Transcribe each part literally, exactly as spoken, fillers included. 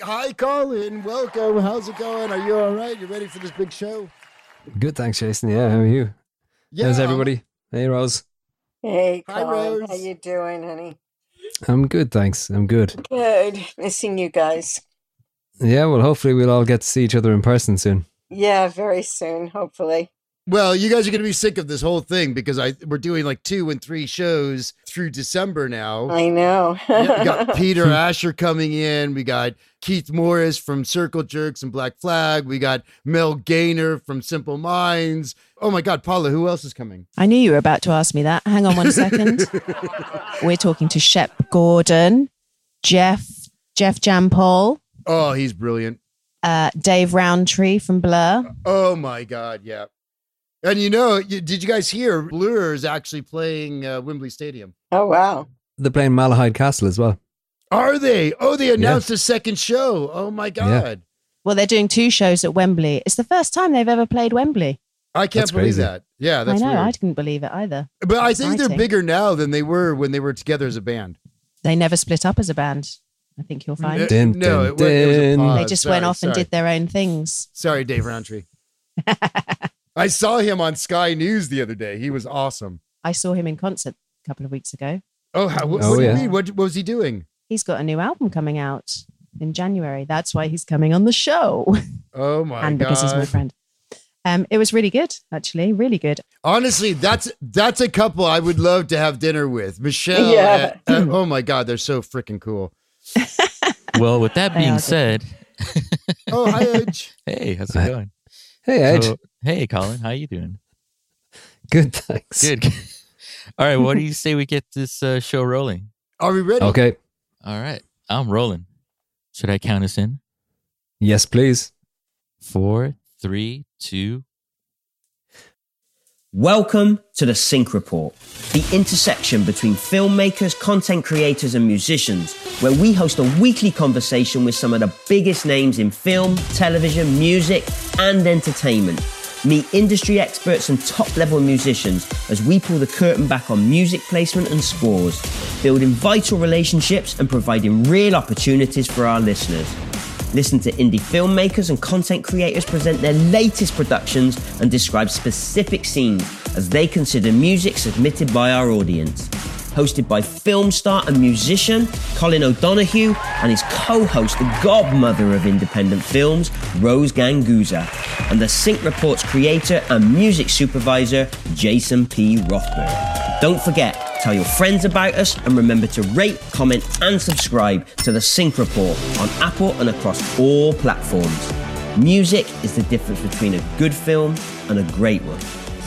Hi, Colin. Welcome. How's it going? Are you all right? You ready for this big show? Good, thanks, Jason. Yeah, how are you? Yeah. How's everybody? Hey, Rose. Hey, Hi, Colin. Rose. How you doing, honey? I'm good, thanks. I'm good. Good. Missing you guys. Yeah, well, hopefully we'll all get to see each other in person soon. Yeah, very soon, hopefully. Well, you guys are going to be sick of this whole thing because I we're doing like two and three shows through December now. I know. Yeah, we got Peter Asher coming in. We got Keith Morris from Circle Jerks and Black Flag. We got Mel Gaynor from Simple Minds. Oh my God, Paula, who else is coming? I knew you were about to ask me that. Hang on one second. We're talking to Shep Gordon, Jeff, Jeff Jampol, Oh, he's brilliant. uh, Dave Roundtree from Blur. Oh my God, yeah. And you know, you, did you guys hear Blur is actually playing uh, Wembley Stadium? Oh, wow. They're playing Malahide Castle as well. Are they? Oh, they announced a second show. Oh my God. Well, they're doing two shows at Wembley. It's the first time they've ever played Wembley. I can't That's believe crazy. that. Yeah, that's I know. weird. I didn't believe it either. But I think they're Exciting. bigger now than they were when they were together as a band. They never split up as a band, I think you'll find. Uh, Dun, no, dun, it, wa- it was a dun. pause. They just Sorry, went off and sorry. did their own things. Sorry, Dave Roundtree. I saw him on Sky News the other day. He was awesome. I saw him in concert a couple of weeks ago. Oh, how, what, Oh, what do yeah. you mean? What, what was he doing? He's got a new album coming out in January. That's why he's coming on the show. Oh my and God. because he's my friend. Um, it was really good, actually, really good. Honestly, that's that's a couple I would love to have dinner with. Michelle. Yeah. and- uh, oh my God, they're so freaking cool. Well, with that They being are said, Oh, hi, Edge. hey, how's it Hi. going? Hey, Edge. So- hey, Colin, how you doing? Good, thanks. Good. All right, what do you say we get this uh, show rolling? Are we ready? Okay. All right, I'm rolling. Should I count us in? Yes, please. Four, three, two. Welcome to the Sync Report, the intersection between filmmakers, content creators, and musicians, where we host a weekly conversation with some of the biggest names in film, television, music, and entertainment. Meet industry experts and top-level musicians as we pull the curtain back on music placement and scores, building vital relationships and providing real opportunities for our listeners. Listen to indie filmmakers and content creators present their latest productions and describe specific scenes as they consider music submitted by our audience. Hosted by film star and musician Colin O'Donoghue and his co-host, the godmother of independent films, Rose Ganguza, and the Sync Report's creator and music supervisor, Jason P. Rothberg. Don't forget, tell your friends about us and remember to rate, comment, and subscribe to the Sync Report on Apple and across all platforms. Music is the difference between a good film and a great one.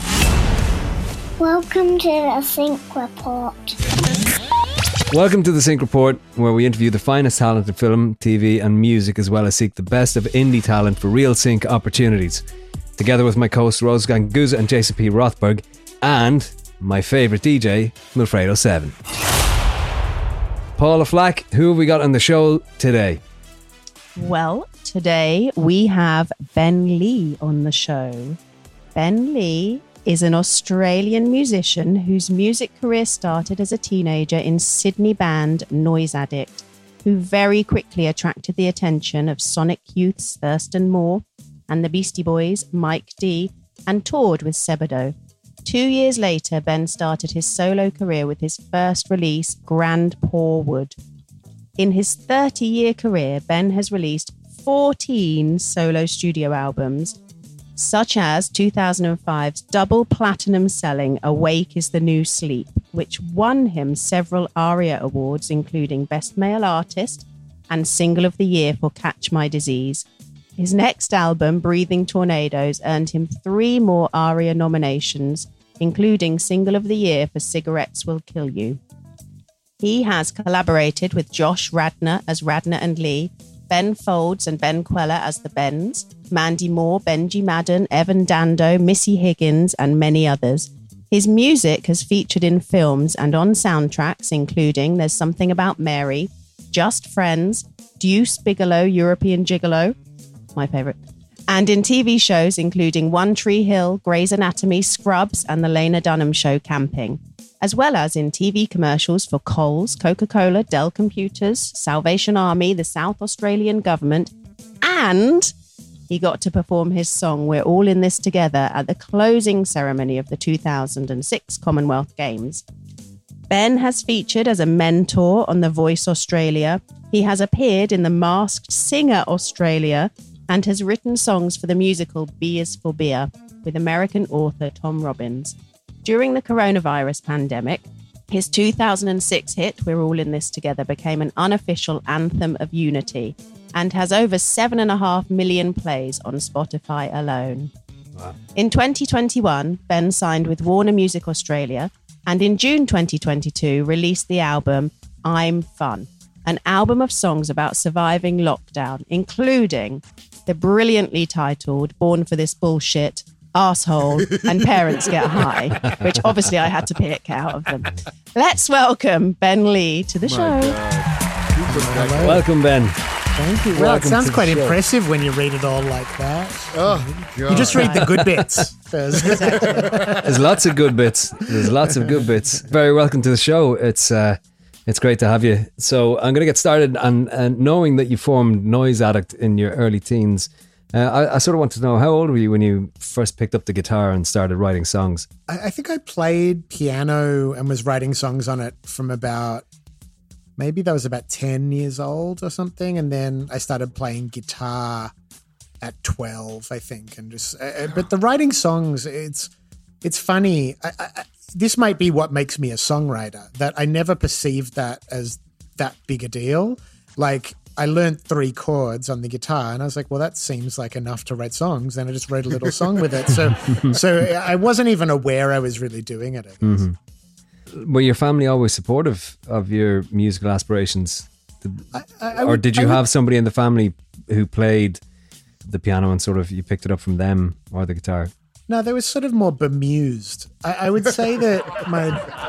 Welcome to the Sync Report. Welcome to the Sync Report, where we interview the finest talent in film, T V, and music, as well as seek the best of indie talent for real sync opportunities. Together with my co-hosts Rose Ganguza and Jason P. Rothberg, and my favourite D J, Wilfredo seven. Paula Flack, who have we got on the show today? Well, today we have Ben Lee on the show. Ben Lee is an Australian musician whose music career started as a teenager in Sydney band Noise Addict, who very quickly attracted the attention of Sonic Youth's Thurston Moore and the Beastie Boys' Mike D, and toured with Sebadoh. Two years later, Ben started his solo career with his first release, Grand Pourwood. In his thirty-year career, Ben has released fourteen solo studio albums, such as two thousand five's double platinum selling Awake is the New Sleep, which won him several ARIA awards, including Best Male Artist and Single of the Year for Catch My Disease. His next album, Breathing Tornadoes, earned him three more ARIA nominations, including Single of the Year for Cigarettes Will Kill You. He has collaborated with Josh Radnor as Radnor and Lee, Ben Folds and Ben Queller as the Bens, Mandy Moore, Benji Madden, Evan Dando, Missy Higgins, and many others. His music has featured in films and on soundtracks, including There's Something About Mary, Just Friends, Deuce Bigelow, European Gigolo, my favourite, and in T V shows including One Tree Hill, Grey's Anatomy, Scrubs, and The Lena Dunham Show, Camping. as well as in T V commercials for Coles, Coca-Cola, Dell Computers, Salvation Army, the South Australian government, and he got to perform his song We're All in This Together at the closing ceremony of the two thousand six Commonwealth Games. Ben has featured as a mentor on The Voice Australia. He has appeared in The Masked Singer Australia and has written songs for the musical B is for Beer with American author Tom Robbins. During the coronavirus pandemic, his two thousand six hit We're All in This Together became an unofficial anthem of unity and has over seven and a half million plays on Spotify alone. Wow. In twenty twenty-one, Ben signed with Warner Music Australia and in June twenty twenty-two released the album I'm Fun, an album of songs about surviving lockdown, including the brilliantly titled Born for This Bullshit, Asshole, and Parents Get High, which obviously I had to pick out of them. Let's welcome Ben Lee to the show. Welcome, Ben. Thank you. Well, Welcome it sounds to the quite show. impressive when you read it all like that. Oh, God. You just read the good bits. There's lots of good bits. There's lots of good bits. Very welcome to the show. It's uh, it's great to have you. So I'm going to get started. And, and knowing that you formed Noise Addict in your early teens, uh, I, I sort of want to know, how old were you when you first picked up the guitar and started writing songs? I, I think I played piano and was writing songs on it from about, maybe that was about ten years old or something. And then I started playing guitar at twelve, I think. And just, uh, but the writing songs, it's, it's funny. I, I, this might be what makes me a songwriter, that I never perceived that as that big a deal. Like, I learned three chords on the guitar and I was like, well, that seems like enough to write songs. Then I just wrote a little song with it. So, so I wasn't even aware I was really doing it, I guess. Mm-hmm. Were your family always supportive of your musical aspirations? I, I, I or would, did you I would, have somebody in the family who played the piano and sort of you picked it up from them, or the guitar? No, they were sort of more bemused. I, I would say that my,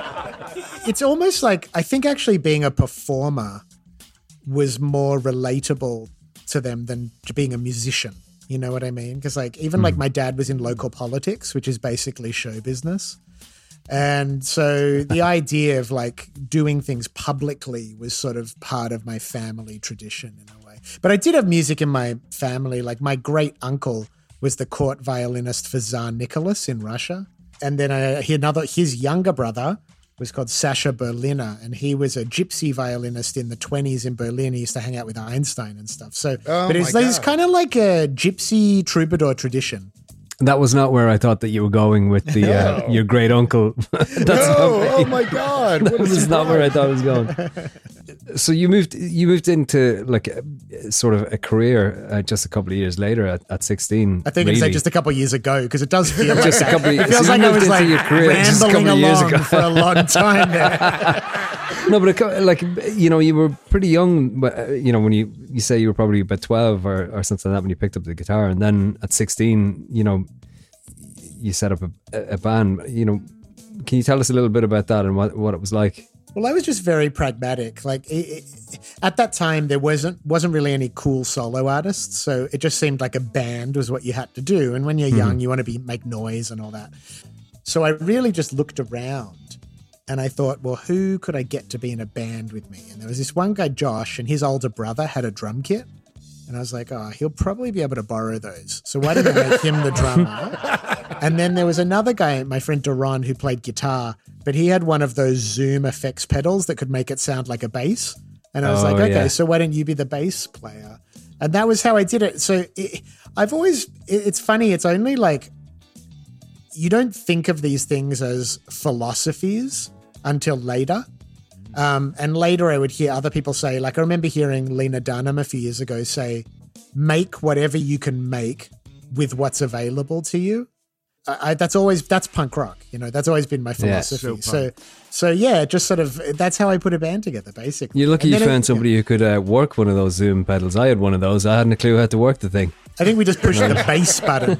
it's almost like, I think actually being a performer was more relatable to them than being a musician. You know what I mean? Because like, even mm. like my dad was in local politics, which is basically show business. And so the idea of like doing things publicly was sort of part of my family tradition in a way. But I did have music in my family. Like my great uncle was the court violinist for Tsar Nicholas in Russia. And then I, he, another, his younger brother was called Sasha Berliner, and he was a gypsy violinist in the twenties in Berlin. He used to hang out with Einstein and stuff. So, oh but it's, it's kind of like a gypsy troubadour tradition. That was not where I thought that you were going with the uh, No. your great uncle. That's No, not, oh my God. That What a was not where I thought it was surprise. going. So you moved you moved into like a, sort of a career uh, just a couple of years later at, at sixteen. I think really. it's like just a couple of years ago, because it does feel like Just a that. couple of- It feels so you like I moved was into like your career just a rambling couple of years along ago. for a long time there. No, but it, like, you know, you were pretty young, but, uh, you know, when you, you say you were probably about twelve or, or something like that when you picked up the guitar, and then at sixteen, you know, you set up a, a band. You know, can you tell us a little bit about that and what, what it was like? Well, I was just very pragmatic. Like it, it, at that time, there wasn't wasn't really any cool solo artists, so it just seemed like a band was what you had to do. And when you're young, you want to be make noise and all that. So I really just looked around, and I thought, well, who could I get to be in a band with me? And there was this one guy, Josh, and his older brother had a drum kit. And I was like, oh, he'll probably be able to borrow those. So why don't I make him the drummer? And then there was another guy, my friend Duran, who played guitar, but he had one of those Zoom effects pedals that could make it sound like a bass. And I was Oh, like, okay, yeah. so why don't you be the bass player? And that was how I did it. So it, I've always, it, it's funny, it's only like, you don't think of these things as philosophies until later. Um, and later I would hear other people say, like I remember hearing Lena Dunham a few years ago say, make whatever you can make with what's available to you. I, I, that's always, that's punk rock, you know, that's always been my Yeah, philosophy. so so, so yeah, just sort of, that's how I put a band together, basically. You're lucky And you then it- found somebody who could uh, work one of those Zoom pedals. I had one of those. I hadn't a clue how to work the thing. I think we just pushed the bass button.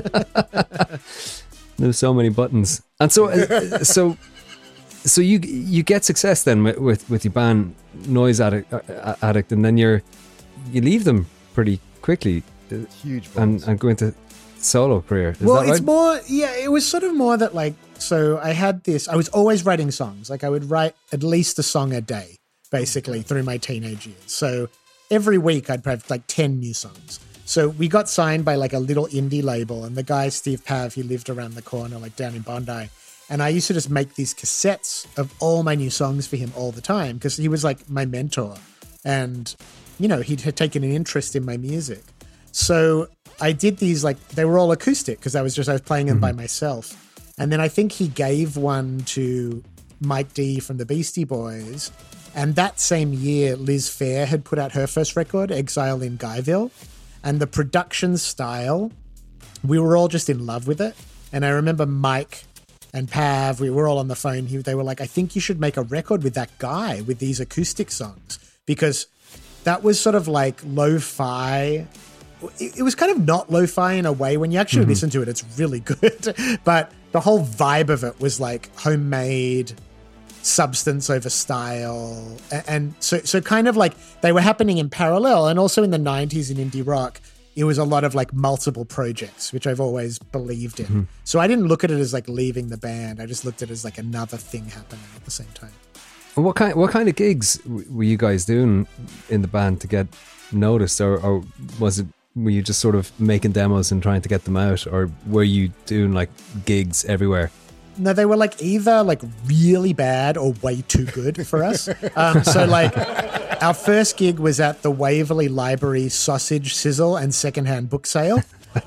There's so many buttons. And so, uh, so, so you you get success then with, with, with your band Noise Addict, uh, Addict, and then you're you leave them pretty quickly uh, Huge and, balls. and go into solo career. Is well, that right? it's more, yeah, it was sort of more that like So I had this, I was always writing songs. Like I would write at least a song a day, basically, through my teenage years. So every week I'd have like ten new songs. So we got signed by like a little indie label, and the guy, Steve Pav, he lived around the corner, like down in Bondi. And I used to just make these cassettes of all my new songs for him all the time because he was like my mentor. And, you know, he had taken an interest in my music. So I did these, like, they were all acoustic because I was just, I was playing them mm-hmm. by myself. And then I think he gave one to Mike D from the Beastie Boys. And that same year, Liz Phair had put out her first record, Exile in Guyville. And the production style, we were all just in love with it. And I remember Mike and Pav, we were all on the phone. He, they were like, I think you should make a record with that guy with these acoustic songs. Because that was sort of like lo-fi. It, it was kind of not lo-fi in a way. When you actually mm-hmm. listen to it, it's really good. But the whole vibe of it was like homemade, substance over style. And so so kind of like they were happening in parallel. And also in the nineties in indie rock, it was a lot of like multiple projects, which I've always believed in. Mm-hmm. So I didn't look at it as like leaving the band. I just looked at it as like another thing happening at the same time. What kind what kind of gigs were you guys doing in the band to get noticed? Or, or was it, were you just sort of making demos and trying to get them out? Or were you doing like gigs everywhere? No, they were like either like really bad or way too good for us. Um, so like our first gig was at the Waverley Library Sausage Sizzle and Secondhand Book Sale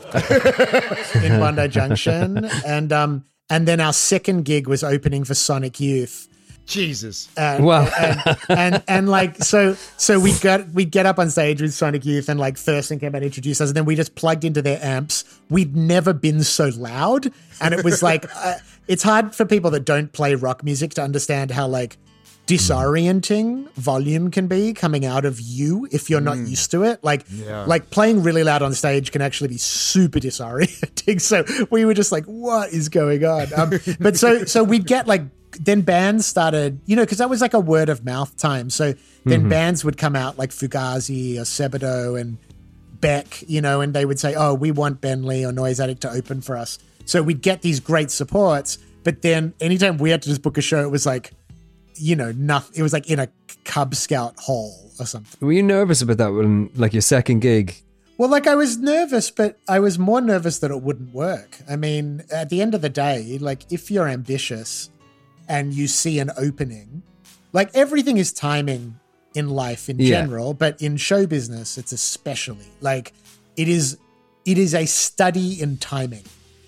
in Bondi Junction. And um, and then our second gig was opening for Sonic Youth. Jesus. And, wow. and, and and like so so we got we get up on stage with Sonic Youth, and like Thurston came out and introduced us, and then we just plugged into their amps. We'd never been so loud, and it was like uh, it's hard for people that don't play rock music to understand how like disorienting volume can be coming out of you if you're not mm. used to it. Like yeah. like playing really loud on stage can actually be super disorienting. So we were just like, what is going on? Um, but so so we'd get like. Then bands started, you know, because that was like a word of mouth time. So then mm-hmm. bands would come out like Fugazi or Sebadoh and Beck, you know, and they would say, oh, we want Ben Lee or Noise Addict to open for us. So we'd get these great supports. But then anytime we had to just book a show, it was like, you know, nothing. It was like in a Cub Scout hall or something. Were you nervous about that when, like, your second gig? Well, like I was nervous, but I was more nervous that it wouldn't work. I mean, at the end of the day, like if you're ambitious and you see an opening, like everything is timing in life in yeah. general, but in show business, it's especially like it is, it is a study in timing.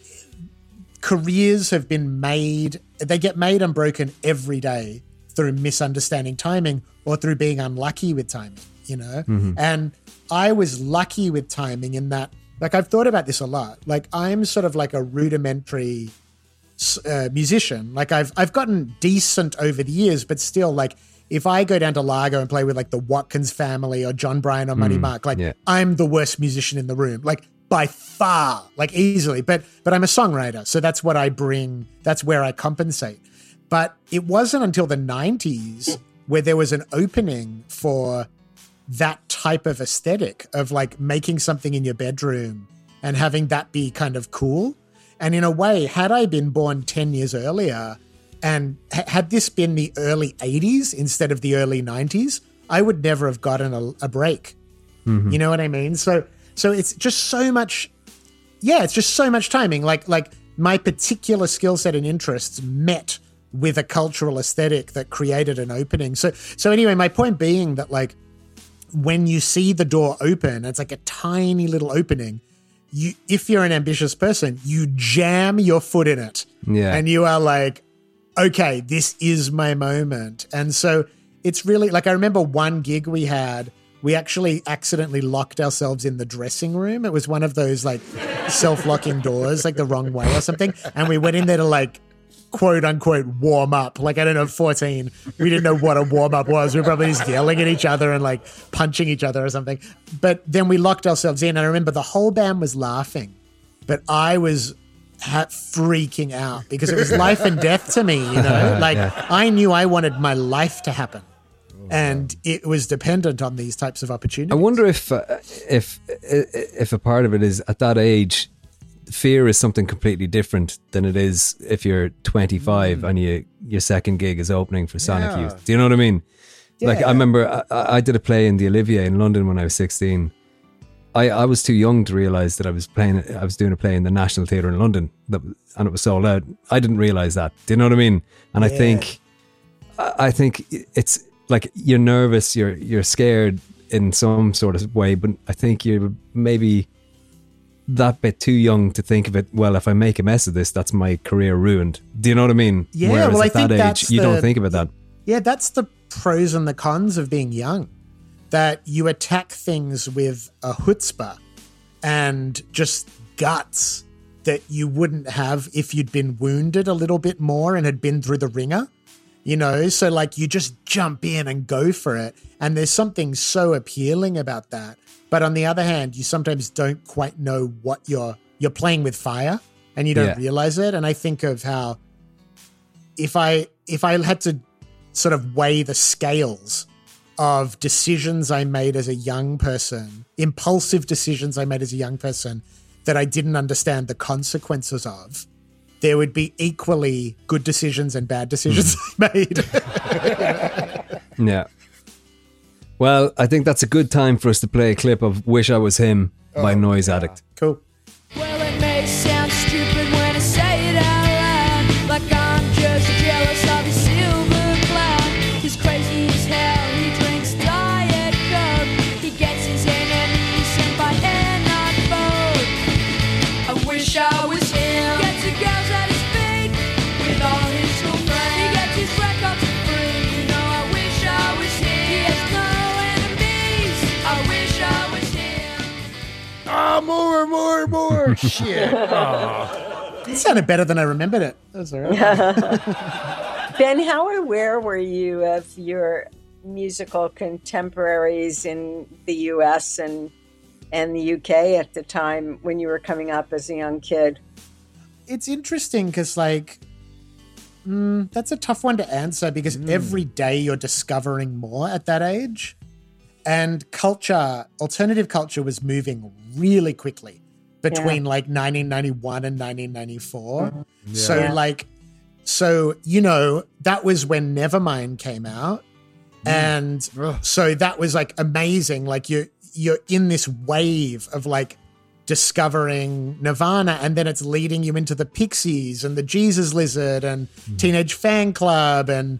Careers have been made, they get made and broken every day through misunderstanding timing or through being unlucky with timing, you know? Mm-hmm. And I was lucky with timing in that, like I've thought about this a lot. Like I'm sort of like a rudimentary Uh, musician. Like I've I've gotten decent over the years, but still, like if I go down to Largo and play with like the Watkins Family or John Bryan or Money mm, Mark, like yeah. I'm the worst musician in the room, like by far, like easily. But but I'm a songwriter, so that's what I bring. That's where I compensate. But it wasn't until the nineties where there was an opening for that type of aesthetic of like making something in your bedroom and having that be kind of cool. And in a way, had I been born ten years earlier and ha- had this been the early eighties instead of the early nineties, I would never have gotten a, a break. Mm-hmm. You know what I mean? So so it's just so much, yeah, it's just so much timing. Like, like my particular skill set and interests met with a cultural aesthetic that created an opening. So so anyway, my point being that like when you see the door open, it's like a tiny little opening. You, if you're an ambitious person, you jam your foot in it. Yeah. And you are like, okay, this is my moment. And so it's really like, I remember one gig we had, we actually accidentally locked ourselves in the dressing room. It was one of those like self-locking doors, like the wrong way or something. And we went in there to like, quote unquote, warm up. Like, I don't know, fourteen, we didn't know what a warm up was. We were probably just yelling at each other and like punching each other or something. But then we locked ourselves in. And I remember the whole band was laughing, but I was ha- freaking out because it was life and death to me, you know? Like, yeah. I knew I wanted my life to happen. And it was dependent on these types of opportunities. I wonder if, uh, if, if a part of it is at that age, fear is something completely different than it is if you're twenty-five mm. and you your second gig is opening for Sonic Yeah. Youth. Do you know what I mean? Yeah. Like I remember I, I did a play in the Olivier in London when I was sixteen. I, I was too young to realise that I was playing. I was doing a play in the National Theatre in London, that, and it was sold out. I didn't realise that. Do you know what I mean? And yeah. I think, I think it's like you're nervous, you're you're scared in some sort of way, but I think you're maybe that bit too young to think of it. Well, if I make a mess of this, that's my career ruined. Do you know what I mean? Yeah. Whereas well, I at think that that's age, you the, don't think about that. Yeah, that's the pros and the cons of being young. That you attack things with a chutzpah and just guts that you wouldn't have if you'd been wounded a little bit more and had been through the ringer, you know? So like you just jump in and go for it. And there's something so appealing about that. But on the other hand, you sometimes don't quite know what you're, you're playing with fire and you don't yeah. realize it. And I think of how if I, if I had to sort of weigh the scales of decisions I made as a young person, impulsive decisions I made as a young person that I didn't understand the consequences of, there would be equally good decisions and bad decisions I made. Yeah. Well, I think that's a good time for us to play a clip of Wish I Was Him by oh, Noise yeah. Addict. Cool. Well, it may sound stupid when I say it out loud, like I'm just jealous of his silver cloud. He's crazy as hell, he drinks Diet Coke, he gets his enemies sent by air, not boat. I wish I was him, he gets the girls at his feet with all his cool friends, he gets his records for free. You know, I wish I was him, he has no enemies, I wish I was him. Oh, more, more, more. Shit. Oh. It sounded better than I remembered it. That's all right. Ben, how aware were you of your musical contemporaries in the U S and and the U K at the time when you were coming up as a young kid? It's interesting because, like, mm, that's a tough one to answer because mm. every day you're discovering more at that age. And culture, alternative culture was moving really quickly between yeah. like nineteen ninety-one and nineteen ninety-four. Mm-hmm. Yeah. So Yeah. like, so, you know, that was when Nevermind came out. Mm. And Ugh. so that was like amazing. Like you're, you're in this wave of like discovering Nirvana, and then it's leading you into the Pixies and the Jesus Lizard and mm. Teenage Fan Club and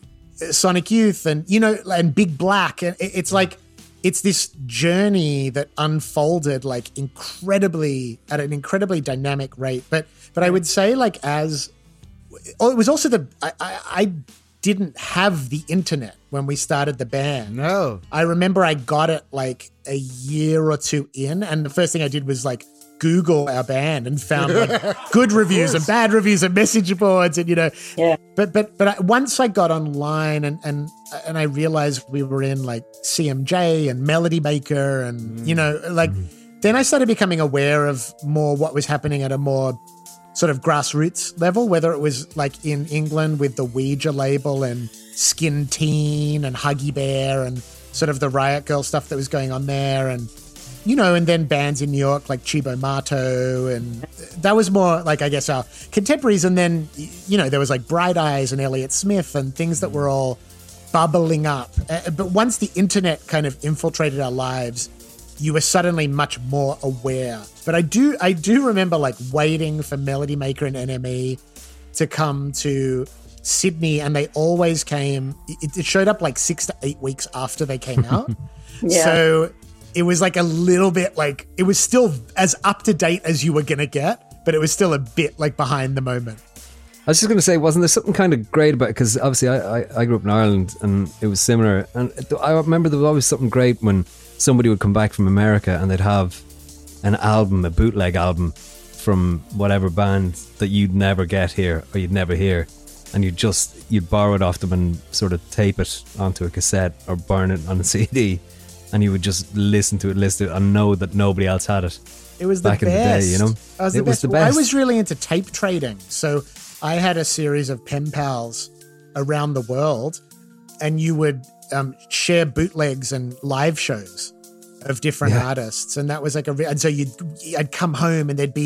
Sonic Youth and, you know, and Big Black. And it's like, it's this journey that unfolded like incredibly at an incredibly dynamic rate. But, but I would say like as, oh, it was also the, I, I, I didn't have the internet when we started the band. No. I remember I got it like a year or two in, and the first thing I did was like Google our band and found like good reviews and bad reviews and message boards and, you know, Yeah. but but but I, once I got online and and and I realized we were in like C M J and Melody Maker and mm. you know like mm. then I started becoming aware of more what was happening at a more sort of grassroots level, whether it was like in England with the Ouija label and Skin Teen and Huggy Bear and sort of the Riot Girl stuff that was going on there, and you know, and then bands in New York like Chibo Mato, and that was more like, I guess, our contemporaries. And then, you know, there was like Bright Eyes and Elliott Smith and things that were all bubbling up. Uh, but once the internet kind of infiltrated our lives, you were suddenly much more aware. But I do, I do remember like waiting for Melody Maker and N M E to come to Sydney, and they always came. It, it showed up like six to eight weeks after they came out. Yeah. So it was like a little bit like, it was still as up to date as you were going to get, but it was still a bit like behind the moment. I was just going to say, wasn't there something kind of great about it? Because obviously I, I, I grew up in Ireland and it was similar. And I remember there was always something great when somebody would come back from America and they'd have an album, a bootleg album from whatever band that you'd never get here or you'd never hear. And you'd just, you'd borrow it off them and sort of tape it onto a cassette or burn it on a C D. And you would just listen to it, listen to it, and know that nobody else had it. It was the back best. in the day, you know? I was it the was best. the Well, best. I was really into tape trading. So I had a series of pen pals around the world, and you would um, share bootlegs and live shows of different Yeah. artists. And that was like a, re- and so you'd, I'd come home and there'd be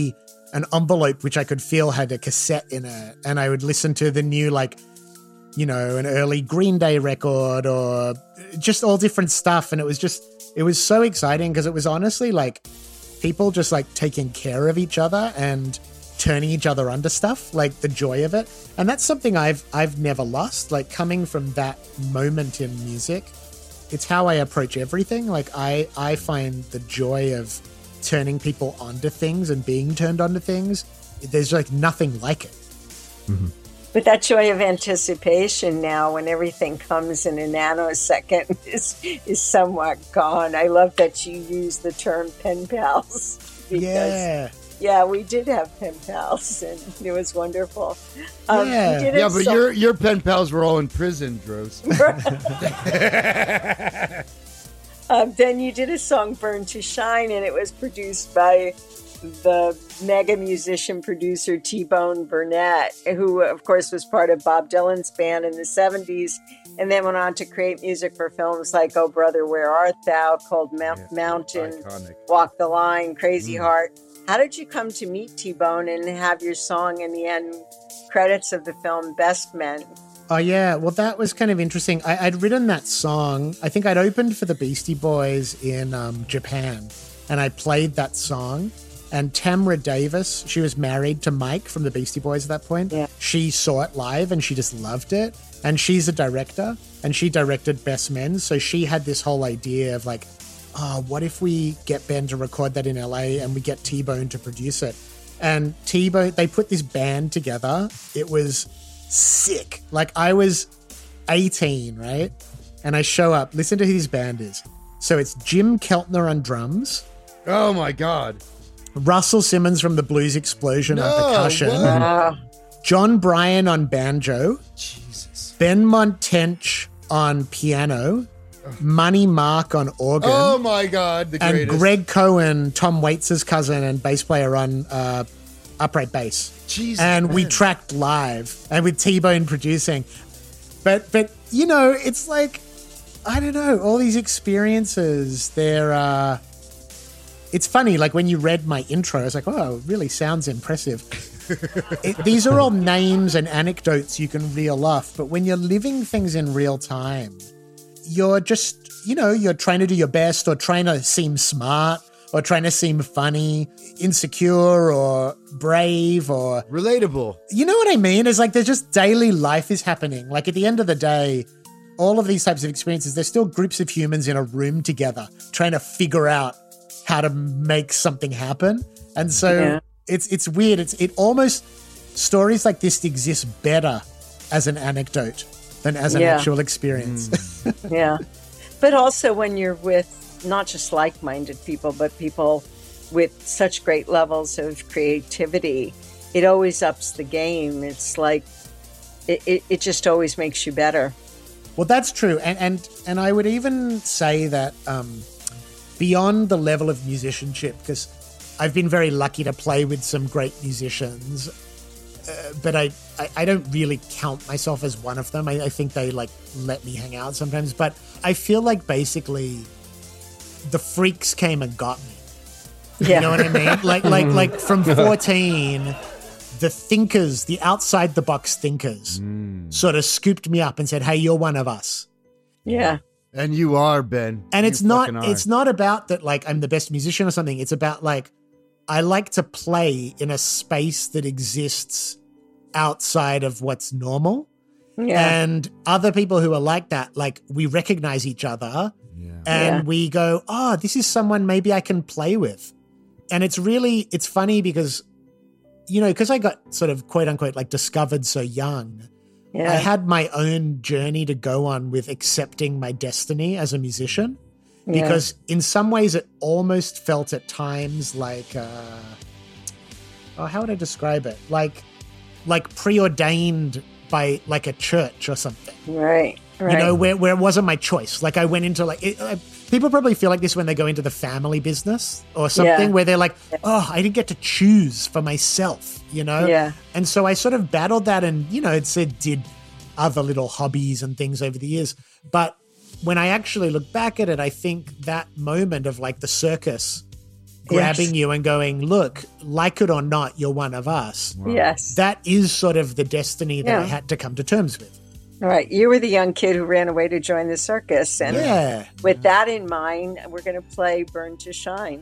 an envelope which I could feel had a cassette in it, and I would listen to the new, like, you know, an early Green Day record or just all different stuff. And it was just, it was so exciting because it was honestly like people just like taking care of each other and turning each other onto stuff, like the joy of it. And that's something I've I've never lost, like coming from that moment in music. It's how I approach everything. Like I, I find the joy of turning people onto things and being turned onto things. There's like nothing like it. Mm-hmm. But that joy of anticipation now, when everything comes in a nanosecond, is is somewhat gone. I love that you use the term pen pals. Because, yeah. Yeah, we did have pen pals, and it was wonderful. Um, Yeah. we did Yeah, a but song- your your pen pals were all in prison, Dros. Um, then you did a song, Burn to Shine, and it was produced by the mega musician producer T-Bone Burnett, who, of course, was part of Bob Dylan's band in the seventies, and then went on to create music for films like Oh Brother, Where Art Thou, Cold Mount- Yes, Mountain, iconic. Walk the Line, Crazy Mm. Heart. How did you come to meet T-Bone and have your song in the end credits of the film Best Men? Oh, yeah. Well, that was kind of interesting. I, I'd written that song. I think I'd opened for the Beastie Boys in um, Japan, and I played that song. And Tamra Davis, she was married to Mike from the Beastie Boys at that point. Yeah. She saw it live and she just loved it. And she's a director, and she directed Best Men. So she had this whole idea of like, oh, what if we get Ben to record that in L A and we get T-Bone to produce it? And T-Bone, they put this band together. It was sick. Like I was eighteen, right? And I show up, listen to who this band is. So it's Jim Keltner on drums, Oh my God. Russell Simmons from the Blues Explosion on No, percussion, what? Wow. John Bryan on banjo, Jesus. Ben Montench on piano, Money Mark on organ, Oh my God. The and greatest. Greg Cohen, Tom Waits' cousin and bass player on uh, upright bass. Jesus. And we man. tracked live and with T-Bone producing. But, but you know, it's like, I don't know, all these experiences, they're, uh, it's funny, like when you read my intro, I was like, oh, it really sounds impressive. it, these are all names and anecdotes you can reel off, but when you're living things in real time, you're just, you know, you're trying to do your best or trying to seem smart or trying to seem funny, insecure or brave or Relatable. you know what I mean? It's like there's just daily life is happening. Like at the end of the day, all of these types of experiences, there's still groups of humans in a room together trying to figure out how to make something happen. And so Yeah. it's it's weird. It's it almost stories like this exist better as an anecdote than as an Yeah. actual experience. Yeah. But also when you're with not just like-minded people, but people with such great levels of creativity, it always ups the game. It's like, it, it, it just always makes you better. Well, that's true, and and and I would even say that um, beyond the level of musicianship, because I've been very lucky to play with some great musicians, uh, but I, I I don't really count myself as one of them. I, I think they like let me hang out sometimes, but I feel like basically the freaks came and got me. Yeah. You know what I mean? Like like like from fourteen. The thinkers, the outside the box thinkers, sort of scooped me up and said, "Hey, you're one of us." Yeah. And you are, Ben. And You it's not fucking are. it's not about that like I'm the best musician or something. It's about like I like to play in a space that exists outside of what's normal. Yeah. And other people who are like that, like we recognize each other Yeah. and Yeah. we go, "Oh, this is someone maybe I can play with." And it's really it's funny because you know, because I got sort of quote unquote like discovered so young, Yeah. I had my own journey to go on with accepting my destiny as a musician. Yeah. Because in some ways it almost felt at times like, uh, oh, how would I describe it? Like, like preordained by like a church or something. Right. Right. You know, where, where it wasn't my choice. Like I went into like, it, uh, people probably feel like this when they go into the family business or something Yeah. where they're like, oh, I didn't get to choose for myself, you know? Yeah. And so I sort of battled that and, you know, it said did other little hobbies and things over the years. But when I actually look back at it, I think that moment of like the circus grabbing Yes. you and going, look, like it or not, you're one of us. Yes. That is sort of the destiny that Yeah. I had to come to terms with. All right. You were the young kid who ran away to join the circus. And Yeah. with that in mind, we're going to play Burn to Shine.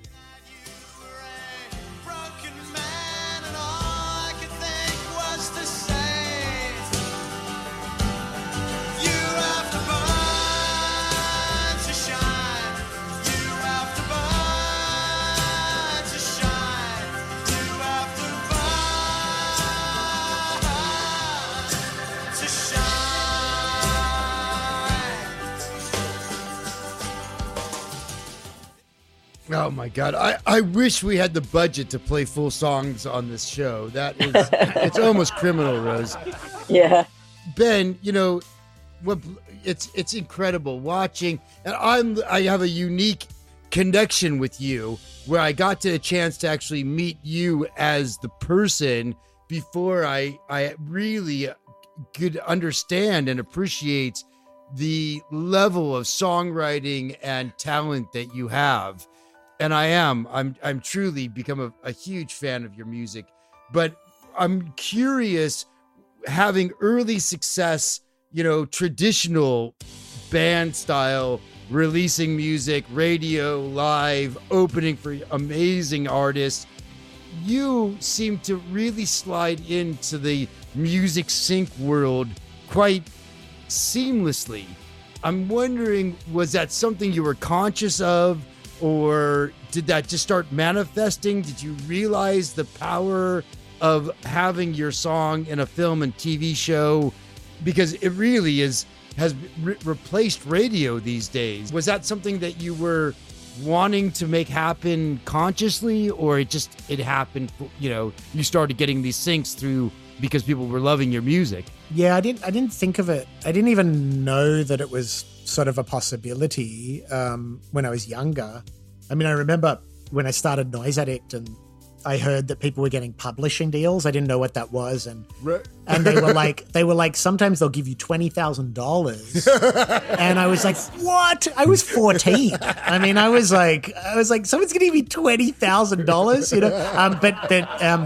Oh my God. I, I wish we had the budget to play full songs on this show. That is, it's almost criminal, Rose. Yeah. Ben, you know, what it's it's incredible watching, and I'm I have a unique connection with you where I got to a chance to actually meet you as the person before I I really could understand and appreciate the level of songwriting and talent that you have. And I am I'm I'm truly become a, a huge fan of your music, but I'm curious, having early success, you know, traditional band style, releasing music, radio, live, opening for amazing artists, you seem to really slide into the music sync world quite seamlessly. I'm wondering, was that something you were conscious of, or did that just start manifesting? Did you realize the power of having your song in a film and T V show? Because it really is has re- replaced radio these days. Was that something that you were wanting to make happen consciously, or it just it happened, you know, you started getting these syncs through because people were loving your music? Yeah, I didn't I didn't think of it. I didn't even know that it was sort of a possibility um, when I was younger. I mean, I remember when I started Noise Addict and I heard that people were getting publishing deals. I didn't know what that was, and and they were like, they were like, sometimes they'll give you twenty thousand dollars, and I was like, what? I was fourteen. I mean, I was like, I was like, someone's gonna give me twenty thousand dollars, you know? Um, but but um,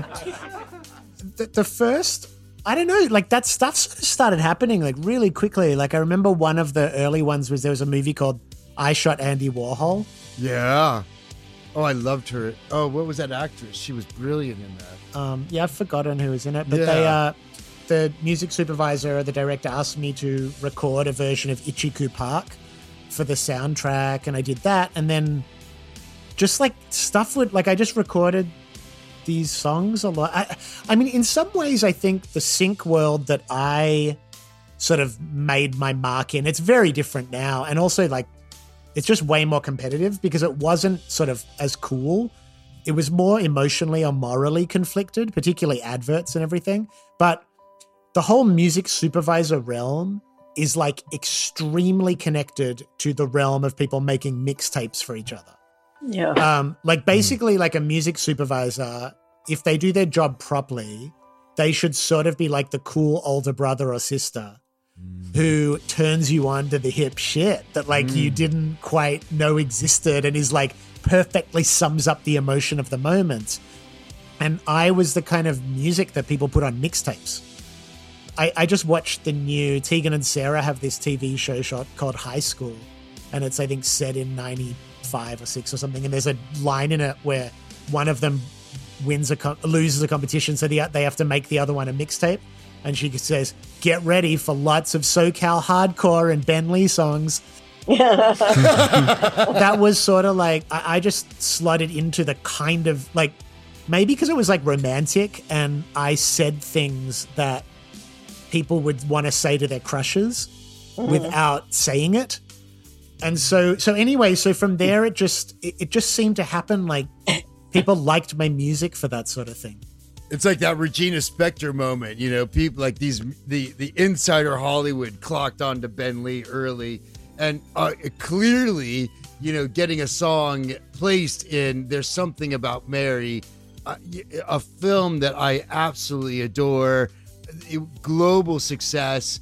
the, the first, I don't know, like that stuff sort of started happening like really quickly. Like I remember one of the early ones was there was a movie called I Shot Andy Warhol. Yeah. Oh, I loved her. Oh, what was that actress? She was brilliant in that. Um, yeah, I've forgotten who was in it, but Yeah. they, uh, the music supervisor or the director asked me to record a version of Ichiku Park for the soundtrack, and I did that. And then just like stuff would, like I just recorded these songs a lot. I, I mean, in some ways, I think the sync world that I sort of made my mark in, it's very different now. And also like, it's just way more competitive because it wasn't sort of as cool. It was more emotionally or morally conflicted, particularly adverts and everything. But the whole music supervisor realm is like extremely connected to the realm of people making mixtapes for each other. Yeah. Um, like basically like a music supervisor, if they do their job properly, they should sort of be like the cool older brother or sister who turns you on to the hip shit that like you didn't quite know existed and is like perfectly sums up the emotion of the moment. And I was the kind of music that people put on mixtapes. I, I just watched the new Tegan and Sarah have this T V show shot called High School, and it's I think set in ninety-five or six or something, and there's a line in it where one of them wins a co- loses a competition, so the, they have to make the other one a mixtape. And she says, get ready for lots of SoCal hardcore and Ben Lee songs. That was sort of like, I, I just slotted into the kind of like, maybe because it was like romantic and I said things that people would want to say to their crushes mm. without saying it. And so, so anyway, so from there, it just, it, it just seemed to happen. Like people liked my music for that sort of thing. It's like that Regina Spektor moment, you know, people like these, the, the insider Hollywood clocked on to Ben Lee early, and uh, clearly, you know, getting a song placed in There's Something About Mary, uh, a film that I absolutely adore, global success.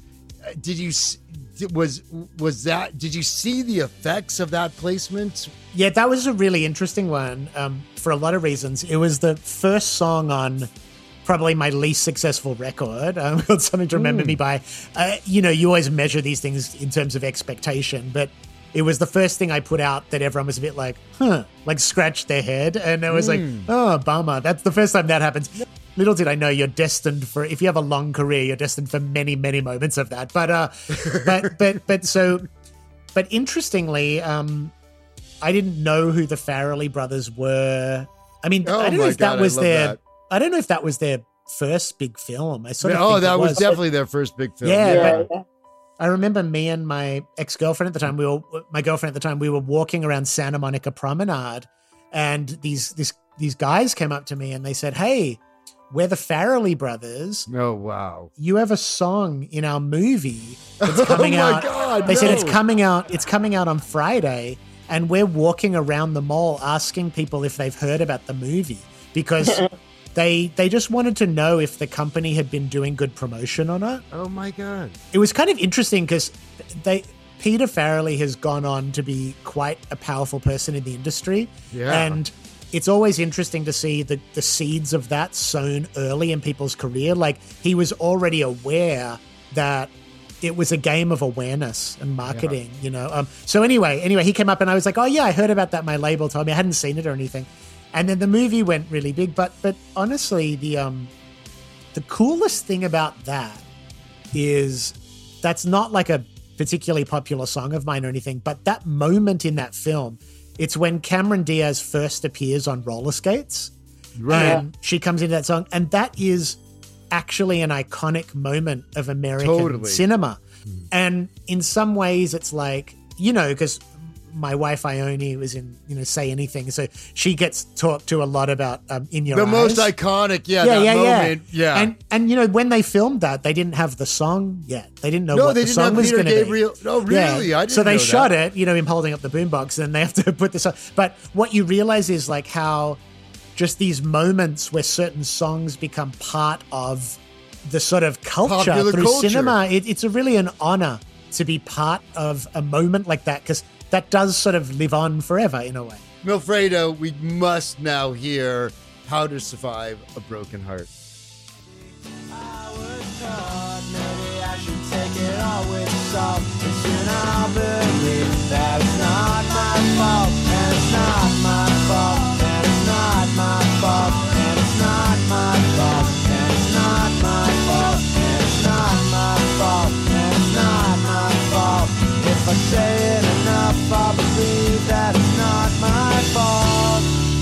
did you s- did- was was that? Did you see the effects of that placement? Yeah, that was a really interesting one um, for a lot of reasons. It was the first song on probably my least successful record, um, called Something to Remember Mm. Me By. Uh, you know, you always measure these things in terms of expectation, but it was the first thing I put out that everyone was a bit like, huh, like scratched their head. And it was Mm. like, oh, bummer. That's the first time that happens. Little did I know you're destined for, if you have a long career, you're destined for many, many moments of that. But, uh, but, but, but so, but interestingly, um, I didn't know who the Farrelly brothers were. I mean, Oh I don't know my if that God, I was love their, that. I don't know if that was their first big film. I sort of oh, think that it was, was definitely their first big film. Yeah, Yeah, but yeah. I remember me and my ex-girlfriend at the time, we were, my girlfriend at the time, we were walking around Santa Monica Promenade, and these, this, these guys came up to me and they said, hey, we're the Farrelly brothers. Oh wow. You have a song in our movie that's coming oh my out. God, They said it's no. coming out. It's coming out on Friday, and we're walking around the mall asking people if they've heard about the movie because they they just wanted to know if the company had been doing good promotion or not. Oh my God. It was kind of interesting because they Peter Farrelly has gone on to be quite a powerful person in the industry, Yeah. and it's always interesting to see the, the seeds of that sown early in people's career. Like, he was already aware that it was a game of awareness and marketing, you know? Um, so anyway, anyway, he came up and I was like, oh yeah, I heard about that. My label told me. I hadn't seen it or anything. And then the movie went really big. But, but honestly, the, um, the coolest thing about that is that's not like a particularly popular song of mine or anything, but that moment in that film, it's when Cameron Diaz first appears on roller skates. Right. And she comes into that song. And that is actually an iconic moment of American Totally. cinema. And in some ways, it's like, you know, because my wife Ione was in, you know, Say Anything. So she gets talked to a lot about um, In Your The Eyes. most iconic, yeah, yeah, that yeah, moment. yeah. Yeah. And, and, you know, when they filmed that, they didn't have the song yet. They didn't know No, what they the didn't song have was Peter going to be. Gabriel. Oh, really? I didn't So they know shot that. it, you know, him holding up the boombox, and then they have to put this on. But what you realize is like how just these moments where certain songs become part of the sort of culture Popular through culture. cinema. It, it's a really an honor to be part of a moment like that, because that does sort of live on forever in a way. Milfredo, we must now hear How to Survive a Broken Heart. I was taught maybe I should take it all with salt. But soon I'll believe that it's not my fault, and it's not my fault, and it's not my fault, and it's not my fault, and it's not my fault, and it's not my fault, and it's not my fault. If I say it enough, I'll believe that it's not my fault.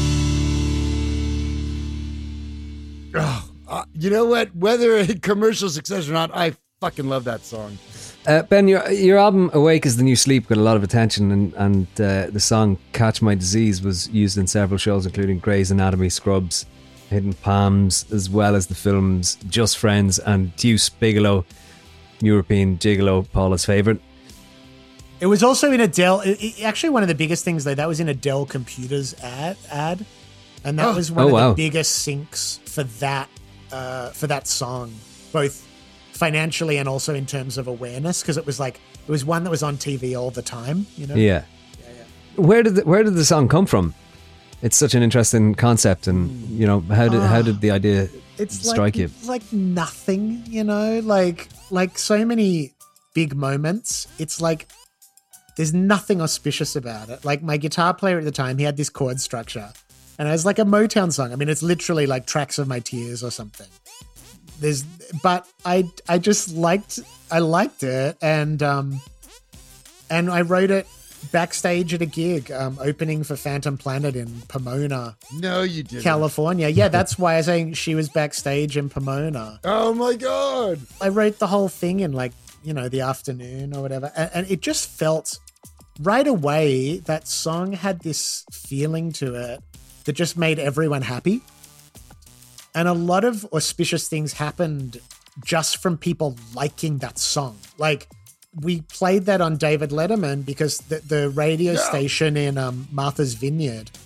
Oh, uh, you know what? Whether a commercial success or not, I fucking love that song. Uh, Ben, your your album Awake is the New Sleep got a lot of attention, and, and uh, the song Catch My Disease was used in several shows, including Grey's Anatomy, Scrubs, Hidden Palms, as well as the films Just Friends and Deuce Bigelow, European Gigolo, Paula's favourite. It was also in a Dell. It, it- actually, one of the biggest things though, that was in a Dell Computers ad, ad, and that Oh. was one Oh, of wow. the biggest syncs for that uh, for that song, both financially and also in terms of awareness, because it was like it was one that was on T V all the time. You know, Yeah. Where did the, where did the song come from? It's such an interesting concept, and you know how did how did the idea it's strike like, you? like nothing, you know, like like so many big moments. It's like there's nothing auspicious about it. Like my guitar player at the time, he had this chord structure, and it was like a Motown song. I mean, it's literally like Tracks of My Tears or something. There's, but I I just liked I liked it, and um and I wrote it backstage at a gig, um, opening for Phantom Planet in Pomona, No, you didn't. California. Yeah, that's why I was saying she was backstage in Pomona. Oh my God. I wrote the whole thing in like, you know, the afternoon or whatever. And, and it just felt right away that song had this feeling to it that just made everyone happy. And a lot of auspicious things happened just from people liking that song. Like, we played that on David Letterman because the, the radio Yeah. station in um, Martha's Vineyard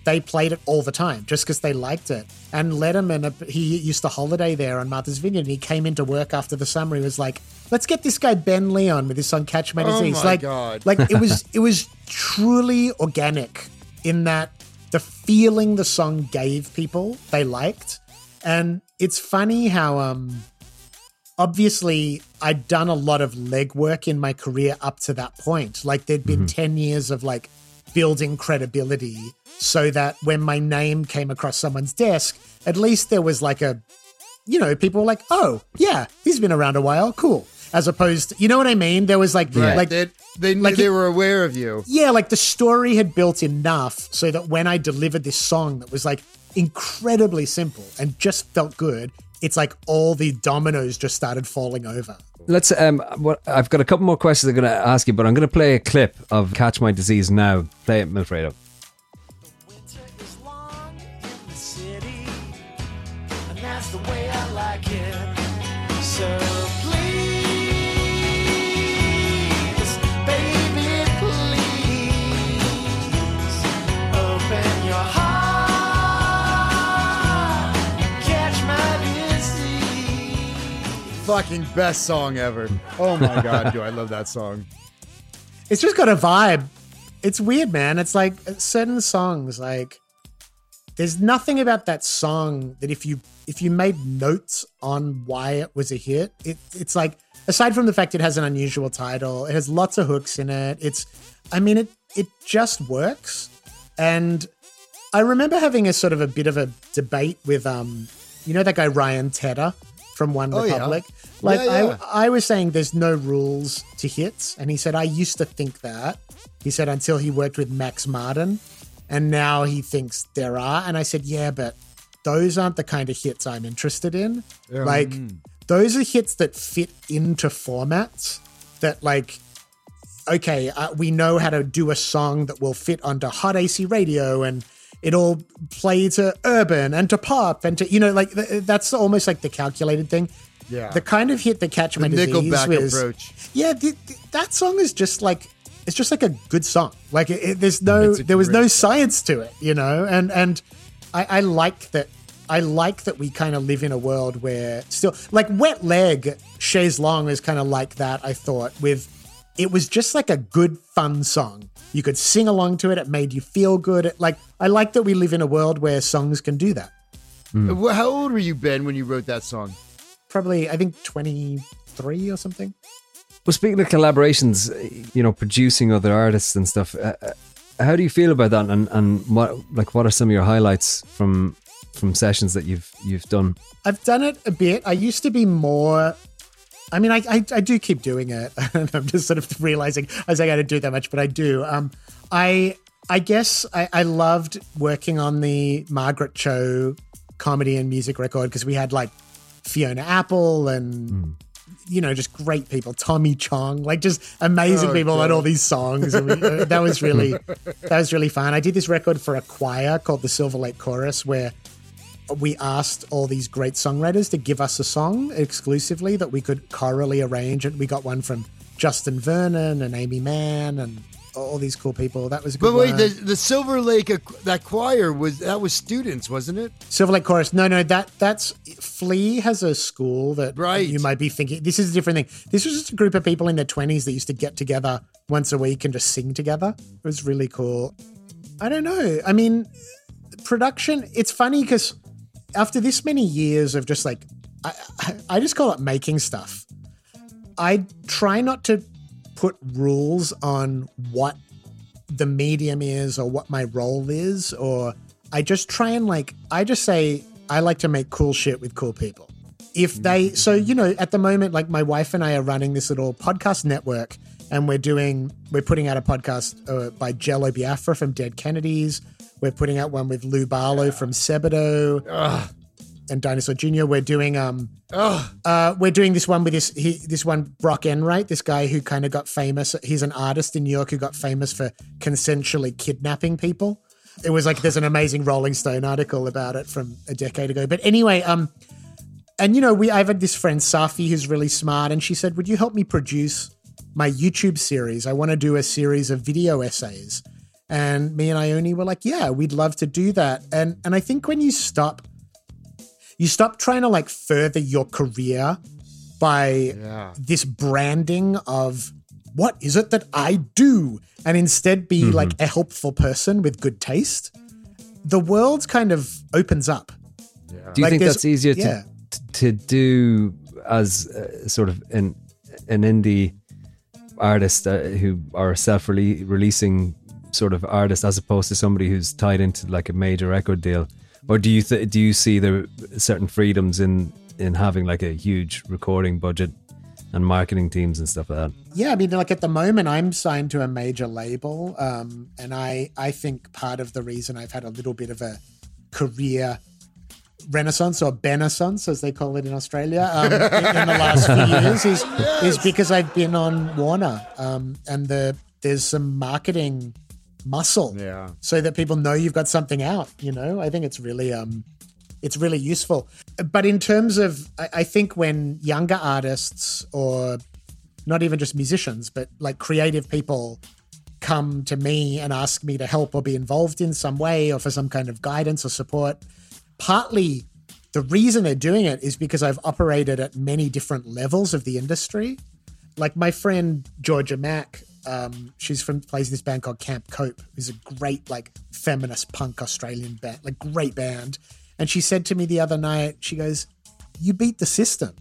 they played it all the time just because they liked it. And Letterman, he used to holiday there on Martha's Vineyard, and he came into work after the summer. He was like, let's get this guy Ben Lee on with his song Catch My Disease. Oh my like, God. like it was it was truly organic in that the feeling the song gave people, they liked. And it's funny how um obviously I'd done a lot of legwork in my career up to that point. Like there'd been mm-hmm. ten years of like building credibility so that when my name came across someone's desk, at least there was like a, you know, people were like, oh, yeah, he's been around a while. Cool. As opposed to, you know what I mean? There was like, right. like they, they, like they it, were aware of you. Yeah, like the story had built enough so that when I delivered this song that was like incredibly simple and just felt good, it's like all the dominoes just started falling over. Let's. Um, what I've got a couple more questions I'm going to ask you, but I'm going to play a clip of "Catch My Disease" now. Play it, Milfredo. Winter is long in the city, and that's the way I like it. So please, baby, please open your heart, catch my disease. Fucking best song ever. Oh my God, do I love that song. It's just got a vibe. It's weird, man. It's like certain songs, like there's nothing about that song that if you if you made notes on why it was a hit, it it's like, aside from the fact it has an unusual title, it has lots of hooks in it. It's, I mean, it it just works. And I remember having a sort of a bit of a debate with, um, you know, that guy Ryan Tedder from One Oh, yeah. Republic. Like Yeah, yeah. I, I was saying there's no rules to hits. And he said, I used to think that. He said, until he worked with Max Martin. And now he thinks there are. And I said, yeah, but those aren't the kind of hits I'm interested in. Yeah. Like, Mm. those are hits that fit into formats that, like, okay, uh, we know how to do a song that will fit onto hot A C radio and it'll play to urban and to pop and to, you know, like, th- that's almost like the calculated thing. Yeah. The kind of hit that Catch My The Disease Nickelback was, approach. yeah, th- th- that song is just like, it's just like a good song. Like it, it, there's no, It's a there was great no song. science to it, you know? And, and I, I like that. I like that we kind of live in a world where still, like Wet Leg, Chaise Long is kind of like that, I thought, with, it was just like a good, fun song. You could sing along to it. It made you feel good. It, like, I like that we live in a world where songs can do that. Well, how old were you, Ben, when you wrote that song? Probably, I think twenty-three or something. Well, speaking of collaborations, you know, producing other artists and stuff, uh, uh, how do you feel about that? And, and what, like, what are some of your highlights from from sessions that you've you've done? I've done it a bit. I used to be more. I mean, I I, I do keep doing it. I'm just sort of realizing as I got to do that much, but I do. Um, I I guess I, I loved working on the Margaret Cho comedy and music record because we had like Fiona Apple and. Mm. You know, just great people. Tommy Chong, like just amazing Oh, people God. on all these songs. And we, uh, that was really, that was really fun. I did this record for a choir called the Silver Lake Chorus, where we asked all these great songwriters to give us a song exclusively that we could chorally arrange. And we got one from Justin Vernon and Amy Mann and all these cool people. That was a good But wait, one. the, the Silver Lake, uh, that choir, was that was students, wasn't it? Silver Lake Chorus. No, no, that that's Flea has a school that Right. you might be thinking this is a different thing. This was just a group of people in their twenties that used to get together once a week and just sing together. It was really cool. I don't know. I mean, production, it's funny because after this many years of just like, I, I, I just call it making stuff. I try not to put rules on what the medium is or what my role is, or I just try and like, I just say, I like to make cool shit with cool people. If they, so, you know, at the moment, like my wife and I are running this little podcast network and we're doing, we're putting out a podcast uh, by Jello Biafra from Dead Kennedys. We're putting out one with Lou Barlow from Sebado. Ugh. And Dinosaur Junior We're doing um Ugh. uh we're doing this one with this he, this one Brock Enright, this guy who kind of got famous. He's an artist in New York who got famous for consensually kidnapping people. It was like there's an amazing Rolling Stone article about it from a decade ago. But anyway, um and you know, we I've had this friend Safi who's really smart, and she said, "Would you help me produce my YouTube series? I want to do a series of video essays." And me and Ione were like, yeah, we'd love to do that. And and I think when you stop, you stop trying to like further your career by Yeah. this branding of what is it that I do, and instead be Mm-hmm. like a helpful person with good taste, the world kind of opens up. Do you Like think there's- that's easier yeah. to to do as uh, sort of an an indie artist uh, who are self releasing sort of artist as opposed to somebody who's tied into like a major record deal, or do you th- do you see there certain freedoms in in having like a huge recording budget and marketing teams and stuff like that? Yeah, I mean, like at the moment, I'm signed to a major label, um, and I I think part of the reason I've had a little bit of a career renaissance or benaissance, as they call it in Australia, um, in, in the last few years is is because I've been on Warner, um, and the there's some marketing muscle, Yeah. so that people know you've got something out. You know, I think it's really um, it's really useful. But in terms of, I, I think when younger artists or not even just musicians, but like creative people come to me and ask me to help or be involved in some way or for some kind of guidance or support, partly the reason they're doing it is because I've operated at many different levels of the industry. Like my friend Georgia Mack, um, she's from plays this band called Camp Cope, who's a great like feminist punk Australian band, like great band. And she said to me the other night, she goes, "You beat the system."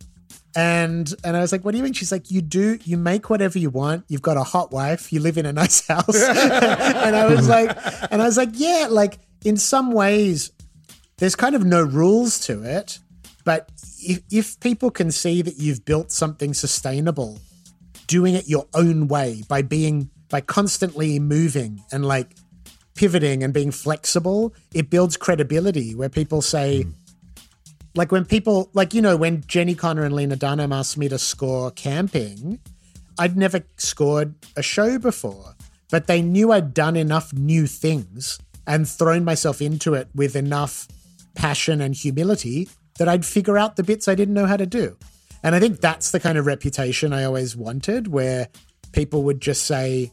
And and I was like, "What do you mean?" She's like, "You do, you make whatever you want. You've got a hot wife. You live in a nice house." And I was like, and I was like, yeah, like in some ways, there's kind of no rules to it. But if, if people can see that you've built something sustainable, doing it your own way by being, by constantly moving and like pivoting and being flexible, it builds credibility where people say, mm. Like when people, like, you know, when Jenny Connor and Lena Dunham asked me to score Camping, I'd never scored a show before, but they knew I'd done enough new things and thrown myself into it with enough passion and humility that I'd figure out the bits I didn't know how to do. And I think that's the kind of reputation I always wanted, where people would just say,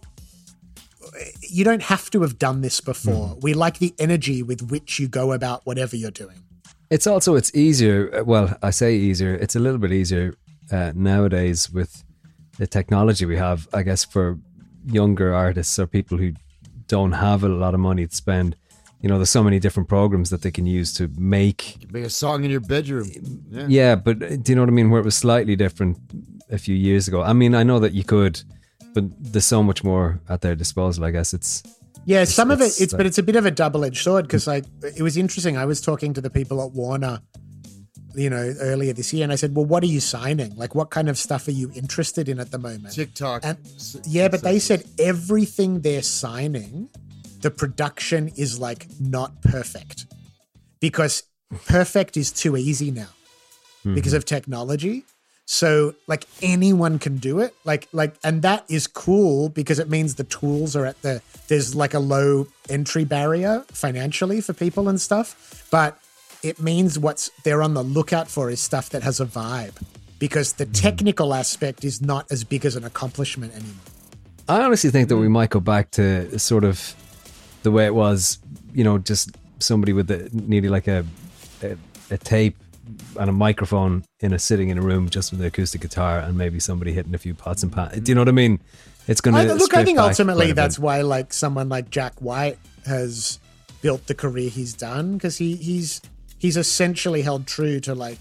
you don't have to have done this before. Mm. We like the energy with which you go about whatever you're doing. It's also, it's easier, well, I say easier, it's a little bit easier uh, nowadays with the technology we have, I guess, for younger artists or people who don't have a lot of money to spend. You know, there's so many different programs that they can use to make... You can make a song in your bedroom. Yeah. yeah, but do you know what I mean? Where it was slightly different a few years ago. I mean, I know that you could, but there's so much more at their disposal, I guess. It's... Yeah, It's, some of it, it's it's like- but it's a bit of a double-edged sword because like it was interesting. I was talking to the people at Warner, you know, earlier this year, and I said, "Well, what are you signing? Like, what kind of stuff are you interested in at the moment?" TikTok. And yeah, but they said everything they're signing, the production is like not perfect because perfect is too easy now because of technology. So like anyone can do it, like, like, and that is cool because it means the tools are at the, there's like a low entry barrier financially for people and stuff, but it means what's they're on the lookout for is stuff that has a vibe because the technical aspect is not as big as an accomplishment anymore. I honestly think that we might go back to sort of the way it was, you know, just somebody with the, nearly like a, a, a tape and a microphone in a sitting in a room just with an acoustic guitar and maybe somebody hitting a few pots and pans. Do you know what I mean? It's going I, to look, I think ultimately that's why like someone like Jack White has built the career he's done because he he's he's essentially held true to like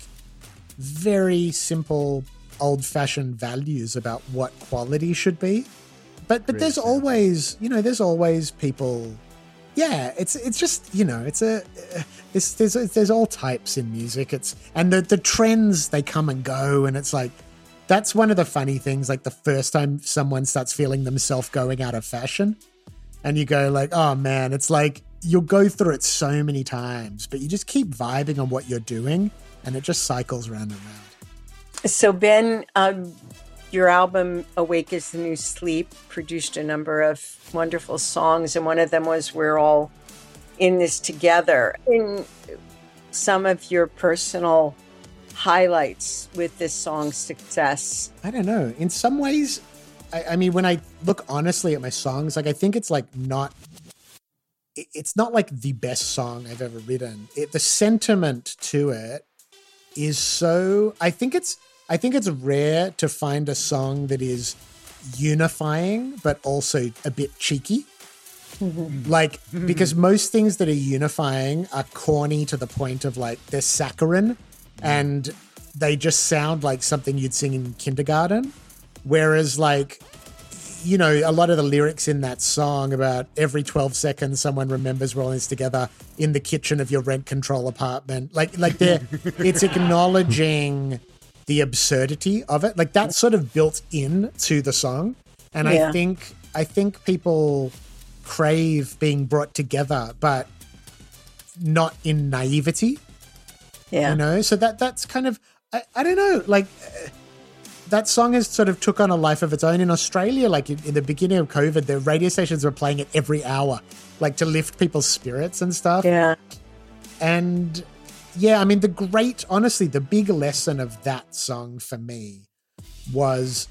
very simple old-fashioned values about what quality should be. But but there's always, you know, there's always people. Yeah, it's it's just, you know, it's a uh, it's, there's there's all types in music. It's and the the trends, they come and go, and it's like that's one of the funny things. Like the first time someone starts feeling themselves going out of fashion, and you go like, oh man, it's like you'll go through it so many times, but you just keep vibing on what you're doing, and it just cycles round and round. So Ben, um, your album Awake is the New Sleep produced a number of wonderful songs, and one of them was We're All in This Together. In some of your personal highlights with this song's success? I don't know. In some ways, I, I mean, when I look honestly at my songs, like I think it's like not, it, it's not like the best song I've ever written. It, the sentiment to it is so, I think it's, I think it's rare to find a song that is unifying, but also a bit cheeky. Mm-hmm. Like, because most things that are unifying are corny to the point of like they're saccharine and they just sound like something you'd sing in kindergarten. Whereas like, you know, a lot of the lyrics in that song about every twelve seconds someone remembers we're all in this together in the kitchen of your rent control apartment. Like, like they're, it's acknowledging the absurdity of it. Like that's sort of built in to the song. And yeah. I think, I think people crave being brought together, but not in naivety. Yeah. You know, so that that's kind of, I, I don't know, like uh, that song has sort of took on a life of its own in Australia. Like in, in the beginning of COVID, the radio stations were playing it every hour, like to lift people's spirits and stuff. Yeah. And yeah, I mean, the great, honestly, the big lesson of that song for me was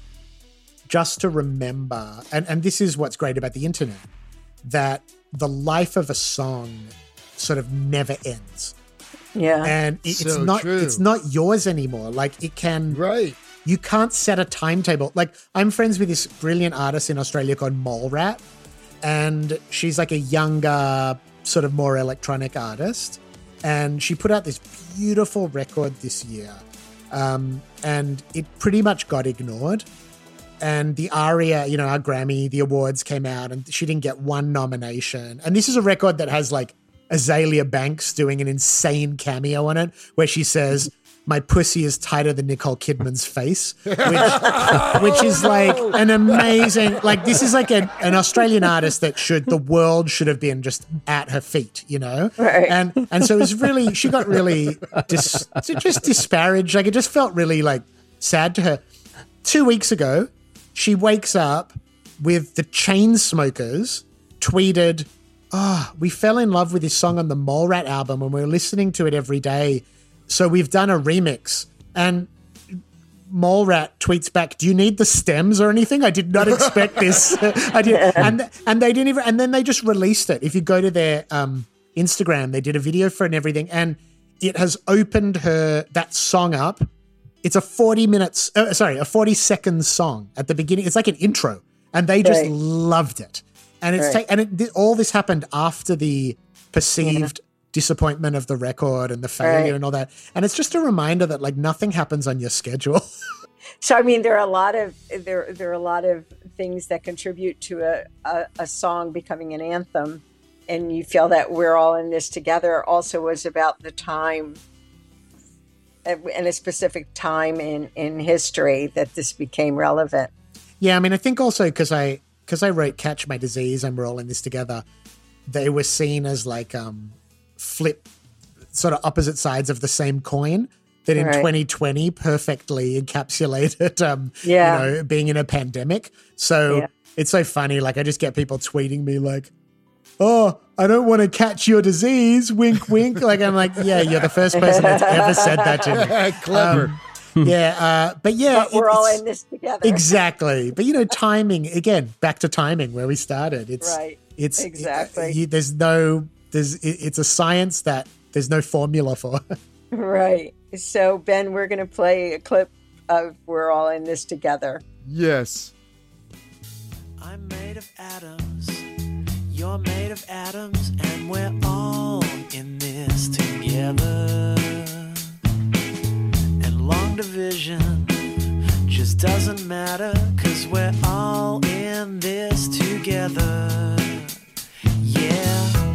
just to remember, and, and this is what's great about the internet, that the life of a song sort of never ends. Yeah. And it, So it's not true. it's not yours anymore. Like it can Right. you can't set a timetable. Like I'm friends with this brilliant artist in Australia called Mole Rat, and she's like a younger, sort of more electronic artist. And she put out this beautiful record this year. Um, and it pretty much got ignored. And the ARIA, you know, our Grammy, the awards came out and she didn't get one nomination. And this is a record that has like Azalea Banks doing an insane cameo on it where she says, "My pussy is tighter than Nicole Kidman's face," which, which is like an amazing, like this is like an, an Australian artist that should, the world should have been just at her feet, you know? Right. And, and so it was really, she got really dis, just disparaged. Like it just felt really like sad to her. Two weeks ago, she wakes up with the Chainsmokers tweeted, "Oh, we fell in love with this song on the Mole Rat album and we're listening to it every day. So we've done a remix." And Mole Rat tweets back, "Do you need the stems or anything? I did not expect this." I did, and and they didn't even. And then they just released it. If you go to their um, Instagram, they did a video for it and everything, and it has opened her that song up. It's a forty minutes, uh, sorry, a forty second song at the beginning. It's like an intro, and they just Right. loved it. And it's Right. ta- and it, th- all this happened after the perceived disappointment of the record and the failure Right. and all that. And it's just a reminder that like nothing happens on your schedule. So I mean, there are a lot of there there are a lot of things that contribute to a, a, a song becoming an anthem, and you feel that We're All in This Together also was about the time and a specific time in in history that this became relevant. Yeah, I mean, I think also because I because I wrote "Catch My Disease" and "We're All in This Together," they were seen as like um, flip, sort of opposite sides of the same coin. That in Right. twenty twenty perfectly encapsulated, um, Yeah. you know, being in a pandemic. So Yeah. it's so funny. Like I just get people tweeting me like, "Oh, I don't want to catch your disease, wink, wink." Like I'm like, yeah, you're the first person that's ever said that to me. Clever. Um, yeah, uh, but yeah, But we're it- all it's- in this together. Exactly. But, you know, timing, again, back to timing where we started. It's, Right. it's, Exactly. you, there's no, there's, it, it's a science that there's no formula for. Right. So Ben, we're going to play a clip of We're All in This Together. Yes. I'm made of atoms, you're made of atoms, and we're all in this together. And long division just doesn't matter, 'cause we're all in this together. Yeah.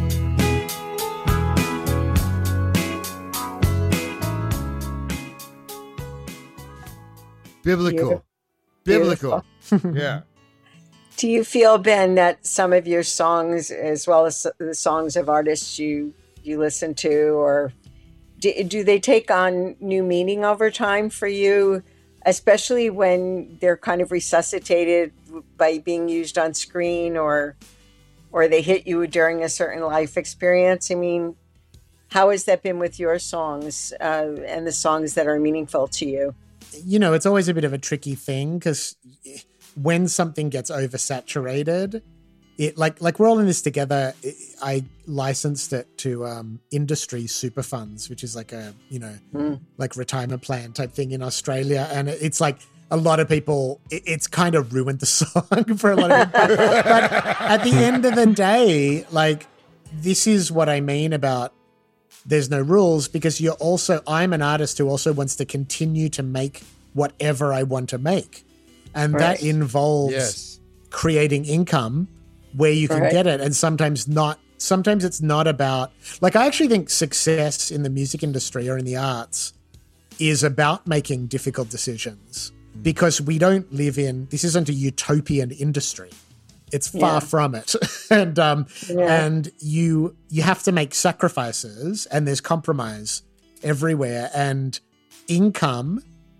Biblical. Beautiful. Biblical. Yeah. Do you feel, Ben, that some of your songs, as well as the songs of artists you you listen to, or do, do they take on new meaning over time for you, especially when they're kind of resuscitated by being used on screen, or or they hit you during a certain life experience? I mean, how has that been with your songs uh, and the songs that are meaningful to you? You know, it's always a bit of a tricky thing because when something gets oversaturated, it like like we're all in this together. I licensed it to um, Industry Super Funds, which is like a you know Mm. like retirement plan type thing in Australia, and it's like a lot of people. It, it's kind of ruined the song for a lot of people. But at the end of the day, like this is what I mean about there's no rules, because you're also I'm an artist who also wants to continue to make whatever I want to make, and Right. that involves Yes. creating income where you can Right. get it, and sometimes not. Sometimes it's not about, like, I actually think success in the music industry or in the arts is about making difficult decisions, because we don't live in, this isn't a utopian industry. It's far Yeah. from it. and um, Yeah. and you you have to make sacrifices, and there's compromise everywhere, and income,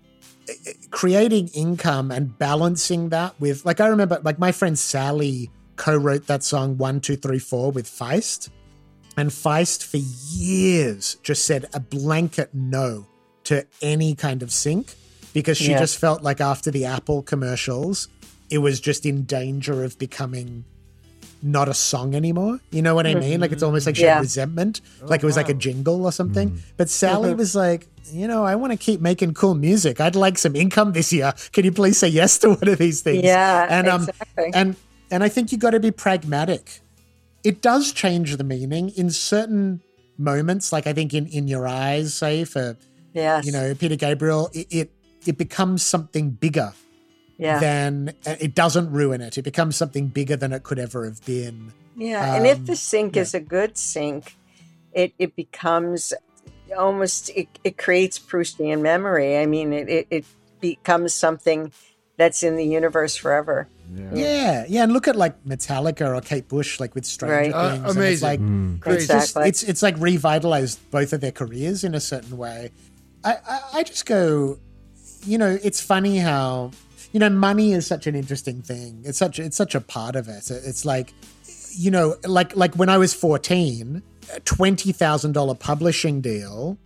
creating income and balancing that with, like, I remember, like, my friend Sally co-wrote that song one two three four with Feist, and Feist for years just said a blanket no to any kind of sync, because she Yeah. just felt like after the Apple commercials it was just in danger of becoming not a song anymore. You know what I mean? Like, it's almost like she Yeah. had resentment, like it was like a jingle or something. But Sally Mhm. was like, you know, I want to keep making cool music. I'd like some income this year. Can you please say yes to one of these things? Yeah, and um, exactly. and and I think you got to be pragmatic. It does change the meaning in certain moments. Like I think in In Your Eyes, say for Yes. you know Peter Gabriel, it it, it becomes something bigger Yeah. than it doesn't ruin it. It becomes something bigger than it could ever have been. Yeah, and if Um, the sync yeah. is a good sync, it it becomes almost it, it creates Proustian memory. I mean, it, it it becomes something that's in the universe forever. Yeah, yeah, and look at like Metallica or Kate Bush, like with Stranger Right. Uh, Things. and it's amazing. like Mm. Crazy. it's just Exactly. it's it's like revitalized both of their careers in a certain way. I, I I just go, you know, it's funny how you know money is such an interesting thing. It's such it's such a part of it. It's like, you know, like like when I was fourteen, a twenty thousand dollar publishing deal,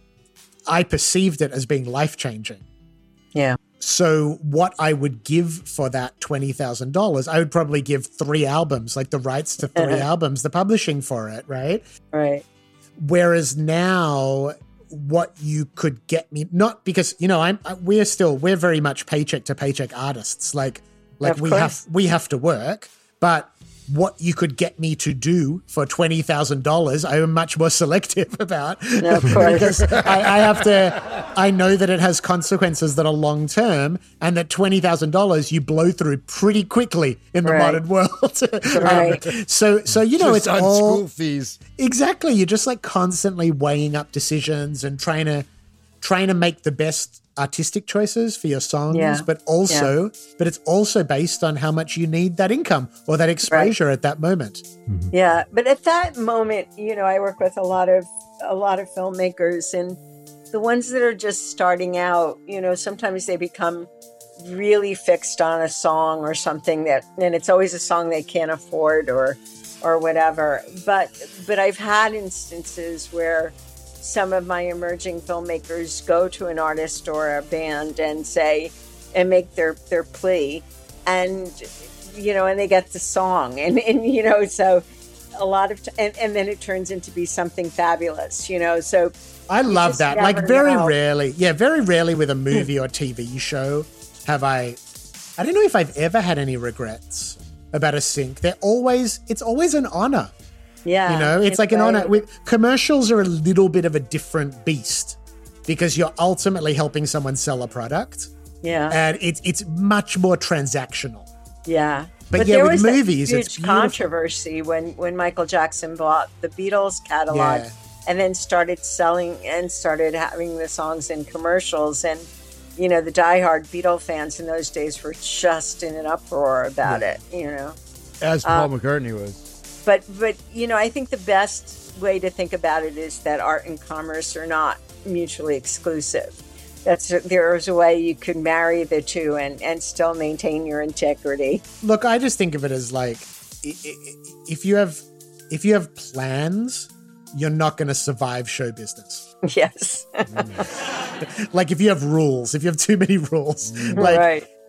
I perceived it as being life changing. Yeah. So what I would give for that twenty thousand dollars, I would probably give three albums, like the rights to three albums, the publishing for it, right? Right. Whereas now what you could get me, not because, you know, I'm, I- we're still, we're very much paycheck to paycheck artists. Like, like Of we course. have, we have to work, but what you could get me to do for twenty thousand dollars, I am much more selective about. No, of course. Because I, I have to, I know that it has consequences that are long term, and that twenty thousand dollars you blow through pretty quickly in the Right. modern world. Um, Right. so, so you know, Just it's on all school fees. exactly. You're just like constantly weighing up decisions and trying to trying to make the best artistic choices for your songs, Yeah. but also, but it's also based on how much you need that income or that exposure at that moment. Yeah, but at that moment, you know, I work with a lot of a lot of filmmakers, and the ones that are just starting out, you know, sometimes they become really fixed on a song or something that, and it's always a song they can't afford or or whatever. But but I've had instances where some of my emerging filmmakers go to an artist or a band and say and make their their plea, and you know, and they get the song, and and you know, so a lot of t- and, and then it turns into be something fabulous, you know. So I you love just that. never Like very know. rarely, yeah, very rarely with a movie or T V show have I. I don't know if I've ever had any regrets about a sync. They're always, it's always an honor. Yeah, You know, it's like an right. honor. With commercials are a little bit of a different beast because you're ultimately helping someone sell a product, Yeah, and it's it's much more transactional. yeah. But yeah, there with was movies, a it's huge beautiful. controversy when when Michael Jackson bought the Beatles catalog, Yeah. and then started selling and started having the songs in commercials, and you know, the diehard Beatle fans in those days were just in an uproar about Yeah. it. You know. As Paul Uh, McCartney was. But but you know, I think the best way to think about it is that art and commerce are not mutually exclusive. That's there is a way you could marry the two and and still maintain your integrity. Look, I just think of it as like i- i- if you have if you have plans, you're not going to survive show business. Yes. Like if you have rules, if you have too many rules, like Right.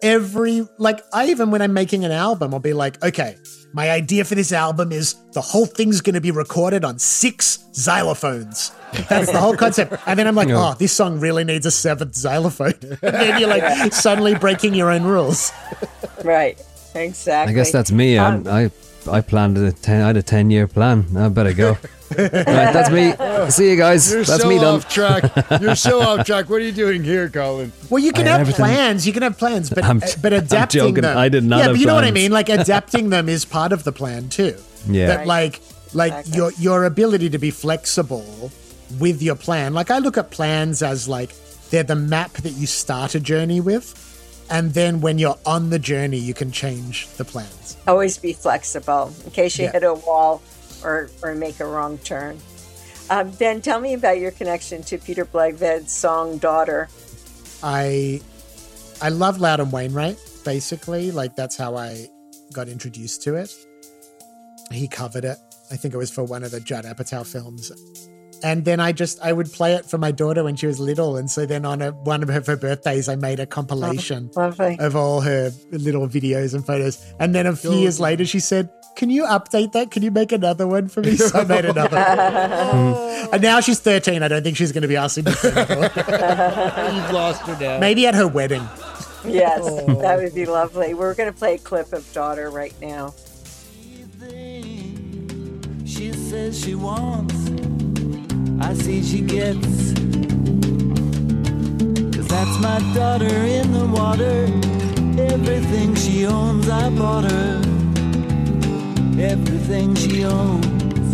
every, like, I even when I'm making an album, I'll be like, okay, my idea for this album is the whole thing's going to be recorded on six xylophones. That's the whole concept. And then I'm like, oh, this song really needs a seventh xylophone. And then you're like suddenly breaking your own rules. Right. Exactly. I guess that's me. Um, I I planned a ten. I had a ten year plan. I better go. Right, that's me. See you guys. You're that's so me done. off track. You're so off track. What are you doing here, Colin? Well, you can I have everything- plans. You can have plans, but I'm- but I'm adapting joking. them. I did not Yeah, have but you know what I plans. mean. Like adapting them is part of the plan too. Yeah. That like like Exactly. your your ability to be flexible with your plan. Like I look at plans as like they're the map that you start a journey with, and then when you're on the journey, you can change the plans. Always be flexible in case you Yeah. hit a wall or, or make a wrong turn. Um, Ben, tell me about your connection to Peter Blegved's song Daughter. I I love Loudon Wainwright, basically. Like that's how I got introduced to it. He covered it. I think it was for one of the Judd Apatow films. And then I just, I would play it for my daughter when she was little. And so then on a, one of her, her birthdays, I made a compilation Oh, lovely. of all her little videos and photos. And then a few years later, she said, can you update that? Can you make another one for me? So I made another one. And now she's thirteen. I don't think she's going to be asking me for anymore. You've lost her now. Maybe at her wedding. Yes, that would be lovely. We're going to play a clip of Daughter right now. She says she wants, I see she gets. Cause that's my daughter in the water. Everything she owns, I bought her. Everything she owns.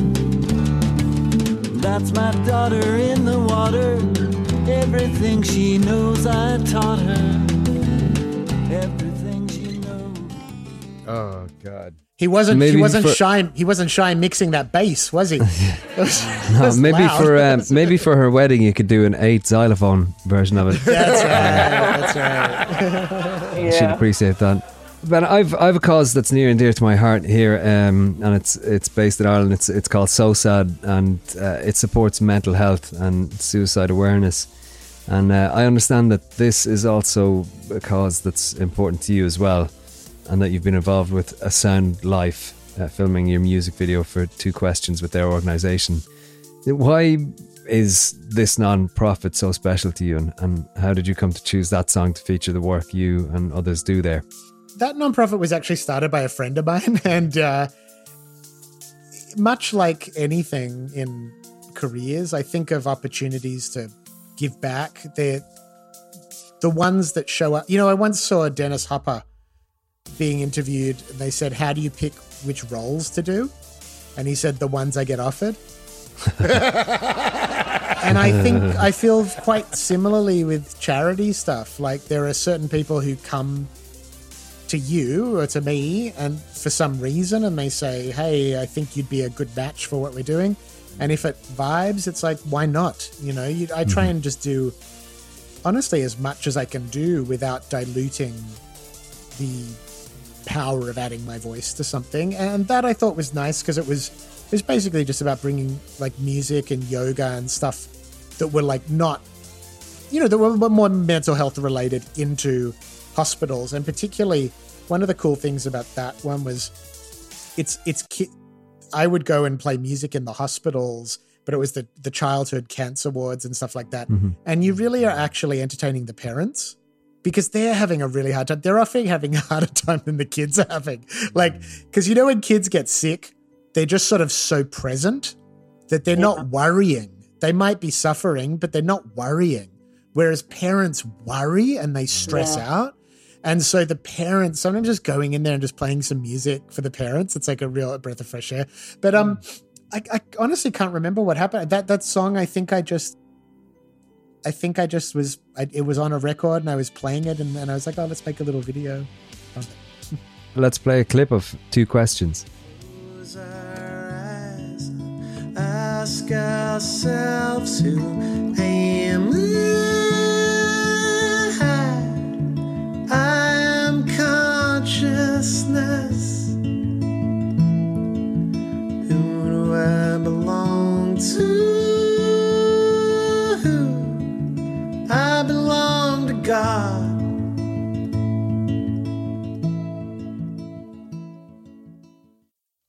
That's my daughter in the water. Everything she knows, I taught her. Everything she knows. Oh God. He wasn't. Maybe he wasn't for- shy. He wasn't shy mixing that bass, was he? It was- it No, was maybe loud. for um, maybe for her wedding, you could do an eight xylophone version of it. That's right. That's right. She'd Yeah. appreciate that. But I've I've a cause that's near and dear to my heart here, um, and it's it's based in Ireland. It's it's called So Sad, and uh, it supports mental health and suicide awareness. And uh, I understand that this is also a cause that's important to you as well, and that you've been involved with A Sound Life, uh, filming your music video for Two Questions with their organisation. Why is this non-profit so special to you, and, and how did you come to choose that song to feature the work you and others do there? That nonprofit was actually started by a friend of mine, and uh, much like anything in careers, I think of opportunities to give back. They're the ones that show up. You know, I once saw Dennis Hopper being interviewed, and they said, "How do you pick which roles to do?" And he said, "The ones I get offered." And I think I feel quite similarly with charity stuff. Like there are certain people who come to you or to me and for some reason, and they say, "Hey, I think you'd be a good match for what we're doing." And if it vibes, it's like, why not? You know, you, I try and just do, honestly, as much as I can do without diluting the power of adding my voice to something. And that I thought was nice because it was, it was basically just about bringing like music and yoga and stuff that were like not, you know, that were more mental health related into hospitals. And particularly one of the cool things about that one was it's, it's, ki- I would go and play music in the hospitals, but it was the, the childhood cancer wards and stuff like that. Mm-hmm. And you really are actually entertaining the parents because they're having a really hard time. They're often having a harder time than the kids are having. Like, because you know when kids get sick, they're just sort of so present that they're Yeah. not worrying. They might be suffering, but they're not worrying. Whereas parents worry and they stress Yeah. out. And so the parents, sometimes just going in there and just playing some music for the parents, it's like a real breath of fresh air. But um, I, I honestly can't remember what happened. That that song, I think I just, I think I just was, I, it was on a record and I was playing it and, and I was like, oh, let's make a little video. Let's play a clip of Two Questions. Close our eyes and ask ourselves who am I? I am consciousness. Who do I belong to? I belong to God.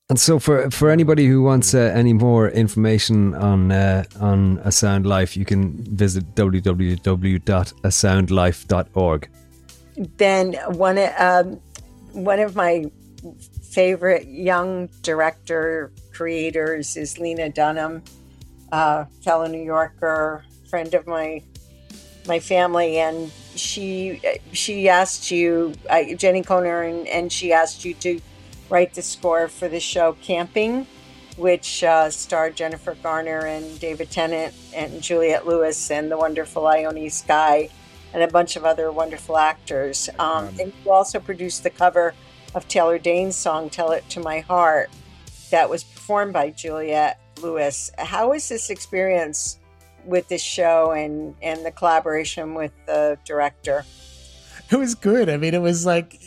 And so, for for anybody who wants uh, any more information on uh, on A Sound Life, you can visit w w w dot a sound life dot org. Then one um, one of my favorite young director creators is Lena Dunham, uh, fellow New Yorker, friend of my my family, and she she asked you, uh, Jenny Conner, and, and she asked you to write the score for the show Camping, which uh, starred Jennifer Garner and David Tennant and Juliette Lewis and the wonderful Ione Skye and a bunch of other wonderful actors. Um, and you also produced the cover of Taylor Dayne's song, Tell It to My Heart, that was performed by Juliette Lewis. How was this experience with this show and, and the collaboration with the director? It was good. I mean, it was like...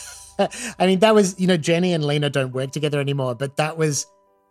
I mean, that was, you know, Jenny and Lena don't work together anymore, but that was,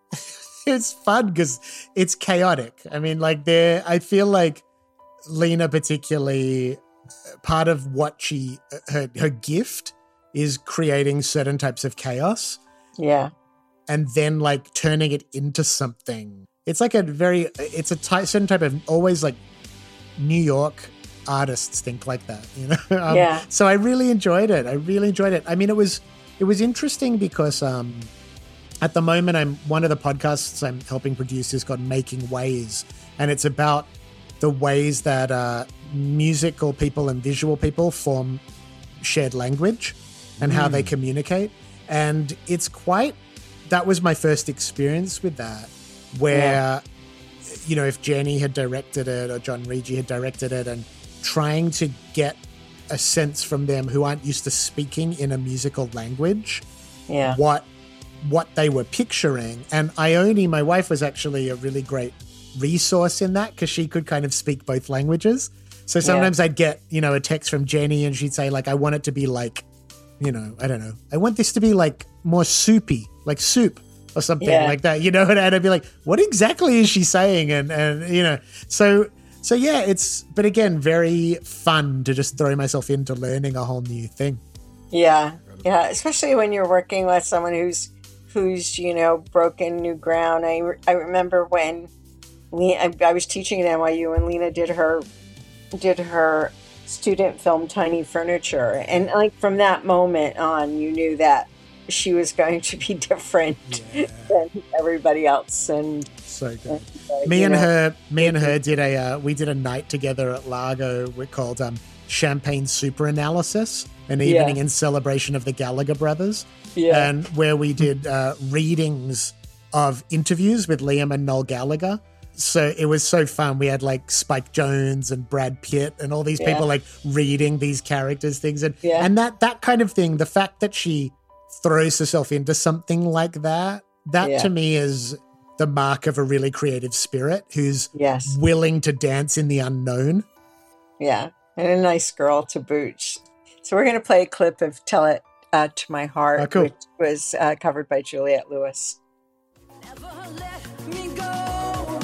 it's fun because it's chaotic. I mean, like there, I feel like Lena particularly, part of what she, her, her gift is creating certain types of chaos. Yeah. And then like turning it into something. It's like a very, it's a ty- certain type of, always like New York artists think like that, you know? um, yeah. So I really enjoyed it. I really enjoyed it. I mean, it was it was interesting because um, at the moment, I'm one of the podcasts I'm helping produce is called Making Ways, and it's about the ways that uh, musical people and visual people form shared language and mm. how they communicate. And it's quite, that was my first experience with that, where, yeah. you know, if Jenny had directed it or John Regi had directed it, and trying to get a sense from them who aren't used to speaking in a musical language, yeah, what what they were picturing. And Ione, my wife, was actually a really great resource in that because she could kind of speak both languages. So sometimes yeah. I'd get, you know, a text from Jenny and she'd say like, I want it to be like, you know, I don't know, I want this to be like more soupy, like soup or something yeah. like that, you know, and I'd be like, what exactly is she saying? And, and you know, so So yeah, it's, but again, very fun to just throw myself into learning a whole new thing. Yeah, yeah, especially when you're working with someone who's, who's you know, broken new ground. I, I remember when Lena, I, I was teaching at N Y U and Lena did her, did her student film Tiny Furniture. And like from that moment on, you knew that she was going to be different yeah. than everybody else. And so good. And, uh, me and know, her, me and her did a, uh, we did a night together at Largo. We're called um, Champagne Super Analysis, an evening yeah. in celebration of the Gallagher brothers. Yeah. And where we did uh, readings of interviews with Liam and Noel Gallagher. So it was so fun. We had like Spike Jonze and Brad Pitt and all these yeah. people like reading these characters' things. And, yeah. and that, that kind of thing, the fact that she throws herself into something like that, that yeah. to me is the mark of a really creative spirit who's yes. willing to dance in the unknown. Yeah, and a nice girl to boot. So we're going to play a clip of Tell It uh, to My Heart, oh, cool. which was uh, covered by Juliette Lewis. Never let me go.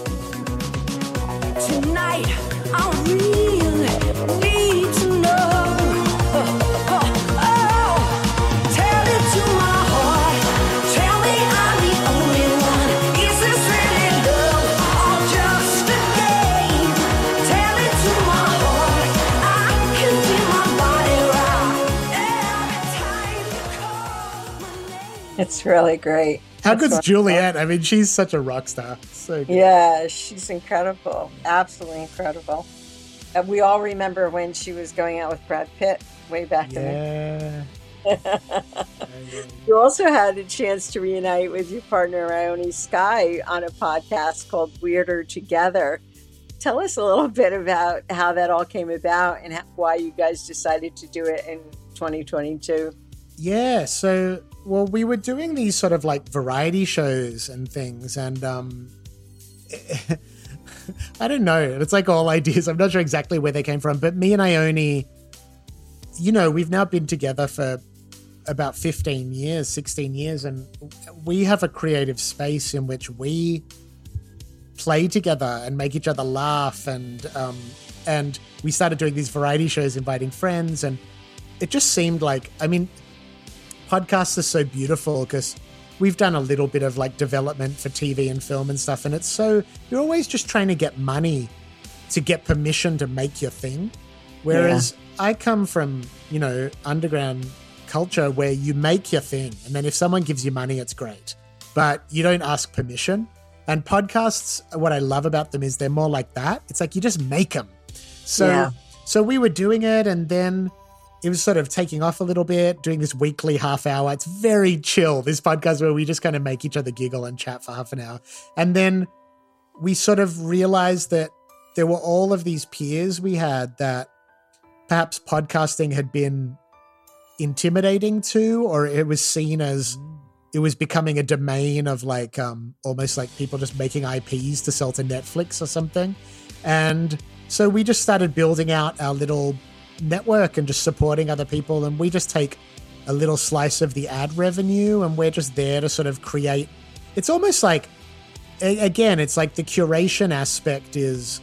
Tonight I really need to know. It's really great. How That's good's Juliette? I mean, she's such a rock star. So good. Yeah, she's incredible. Absolutely incredible. And we all remember when she was going out with Brad Pitt way back yeah. in the You also had a chance to reunite with your partner, Ione Skye, on a podcast called Weirder Together. Tell us a little bit about how that all came about and how, why you guys decided to do it in twenty twenty-two. Yeah, so, well, we were doing these sort of like variety shows and things, and um, I don't know. It's like all ideas. I'm not sure exactly where they came from, but me and Ione, you know, we've now been together for about fifteen years, sixteen years, and we have a creative space in which we play together and make each other laugh, and um, and we started doing these variety shows, inviting friends, and it just seemed like, I mean, podcasts are so beautiful because we've done a little bit of like development for T V and film and stuff. And it's so, you're always just trying to get money to get permission to make your thing. Whereas yeah. I come from, you know, underground culture where you make your thing. And then if someone gives you money, it's great. But you don't ask permission. And podcasts, what I love about them is they're more like that. It's like you just make them. So, yeah. so we were doing it, and then it was sort of taking off a little bit, doing this weekly half hour. It's very chill, this podcast where we just kind of make each other giggle and chat for half an hour. And then we sort of realized that there were all of these peers we had that perhaps podcasting had been intimidating to, or it was seen as it was becoming a domain of like um, almost like people just making I Ps to sell to Netflix or something. And so we just started building out our little network and just supporting other people. And we just take a little slice of the ad revenue, and we're just there to sort of create. It's almost like, again, it's like the curation aspect is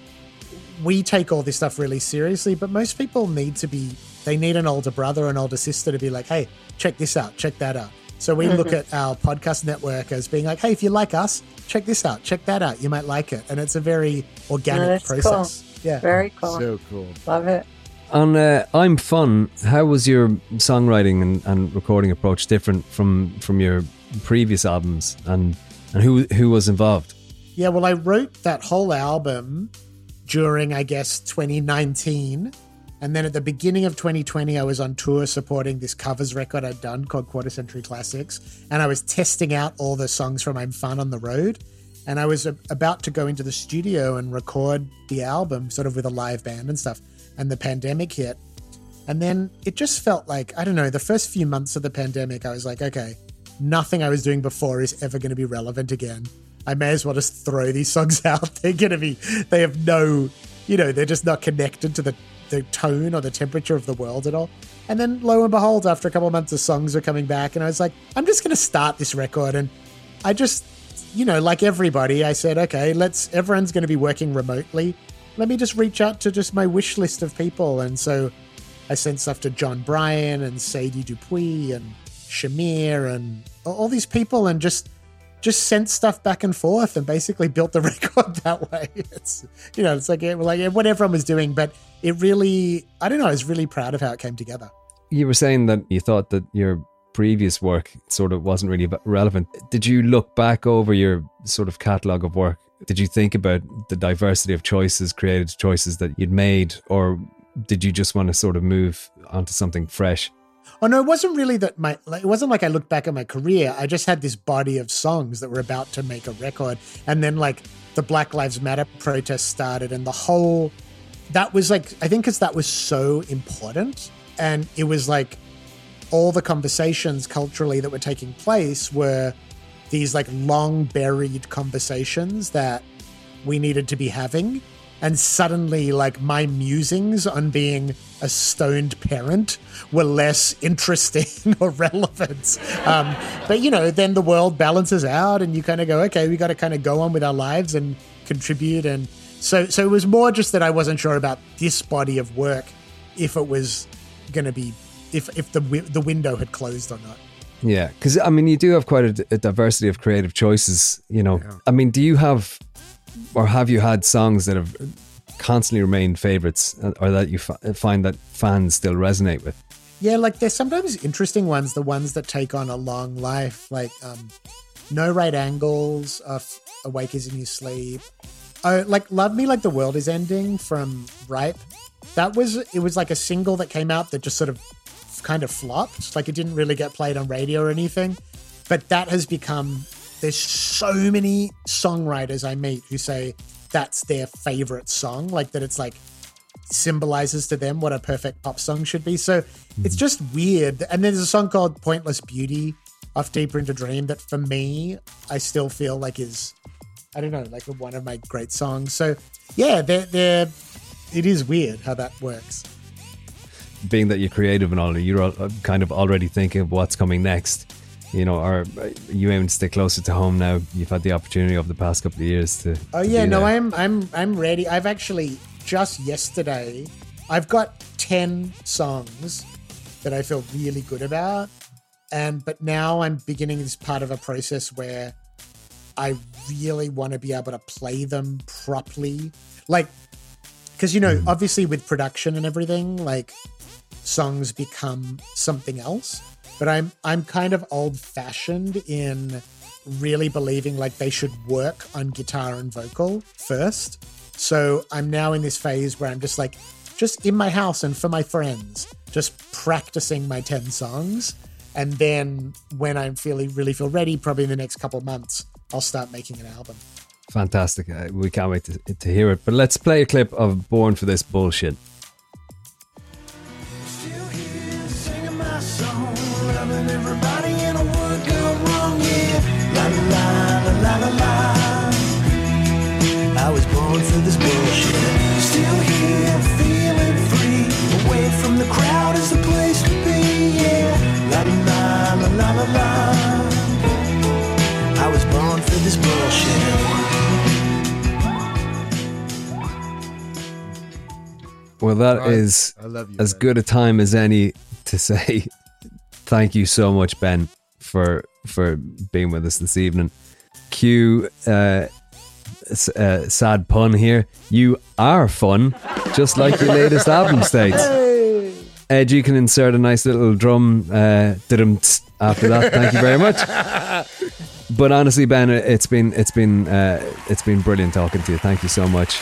we take all this stuff really seriously, but most people need to be, they need an older brother, an older sister to be like, hey, check this out, check that out. So we mm-hmm. look at our podcast network as being like, hey, if you like us, check this out, check that out. You might like it. And it's a very organic no, process. Cool. Yeah. Very cool. So cool. Love it. On uh, I'm Fun, how was your songwriting and, and recording approach different from, from your previous albums, and, and who who was involved? Yeah, well, I wrote that whole album during, I guess, twenty nineteen. And then at the beginning of twenty twenty, I was on tour supporting this covers record I'd done called Quarter Century Classics. And I was testing out all the songs from I'm Fun on the road. And I was a- about to go into the studio and record the album sort of with a live band and stuff. And the pandemic hit. And then it just felt like, I don't know, the first few months of the pandemic, I was like, okay, nothing I was doing before is ever going to be relevant again. I may as well just throw these songs out. They're going to be, they have no, you know, they're just not connected to the, the tone or the temperature of the world at all. And then lo and behold, after a couple of months, the songs were coming back. And I was like, I'm just going to start this record. And I just, you know, like everybody, I said, okay, let's, everyone's going to be working remotely. Let me just reach out to just my wish list of people. And so I sent stuff to John Bryan and Sadie Dupuis and Shamir and all these people, and just just sent stuff back and forth and basically built the record that way. It's, you know, it's like, like what everyone was doing, but it really, I don't know, I was really proud of how it came together. You were saying that you thought that your previous work sort of wasn't really relevant. Did you look back over your sort of catalogue of work? Did you think about the diversity of choices, creative choices that you'd made, or did you just want to sort of move onto something fresh? Oh no, it wasn't really that my, like, it wasn't like I looked back at my career. I just had this body of songs that were about to make a record. And then like the Black Lives Matter protest started, and the whole, that was like, I think because that was so important. And it was like all the conversations culturally that were taking place were these like long buried conversations that we needed to be having. And suddenly like my musings on being a stoned parent were less interesting or relevant. Um, but you know, then the world balances out and you kind of go, okay, we got to kind of go on with our lives and contribute. And so, so it was more just that I wasn't sure about this body of work, if it was going to be, if, if the, the window had closed or not. Yeah, because I mean, you do have quite a, a diversity of creative choices, you know. Yeah. I mean, do you have, or have you had songs that have constantly remained favorites, or that you f- find that fans still resonate with? Yeah, like there's sometimes interesting ones, the ones that take on a long life, like um, No Right Angles, uh, Awake As In You Sleep. Oh, like Love Me Like the World Is Ending from Ripe. That was, it was like a single that came out that just sort of kind of flopped. Like it didn't really get played on radio or anything. But that has become, there's so many songwriters I meet who say that's their favorite song, like that it's like symbolizes to them what a perfect pop song should be. So mm-hmm. it's just weird. And then there's a song called Pointless Beauty off Deeper Into Dream that for me, I still feel like is, I don't know, like one of my great songs. So yeah, they're, they're, it is weird how that works. Being that you're creative and all, you're kind of already thinking of what's coming next, you know, or you aim to stay closer to home now. You've had the opportunity over the past couple of years to. Oh to yeah, no, there. I'm I'm I'm ready. I've actually just yesterday, I've got ten songs that I feel really good about, And but now I'm beginning this part of a process where I really want to be able to play them properly. Like, because, you know, obviously with production and everything, like songs become something else. But I'm I'm kind of old fashioned in really believing like they should work on guitar and vocal first. So I'm now in this phase where I'm just like, just in my house and for my friends, just practicing my ten songs. And then when I'm feeling really feel ready, probably in the next couple of months, I'll start making an album. Fantastic. Uh, we can't wait to, to hear it. But let's play a clip of Born for This Bullshit. Still here singing my song, loving everybody in a world gone wrong, yeah. La la la la la la. I was born for this bullshit. Still here, feeling free. Away from the crowd is the place to be, yeah. La la la la la la. I was born for this bullshit. Well, that I- is I love you, as Ben. good a time as any to say thank you so much, Ben, for for being with us this evening. Cue uh, s- uh, sad pun here. You are fun, just like your latest album states. Ed, you can insert a nice little drum uh, didum tss after that. Thank you very much. But honestly, Ben, it's been it's been uh, it's been brilliant talking to you. Thank you so much.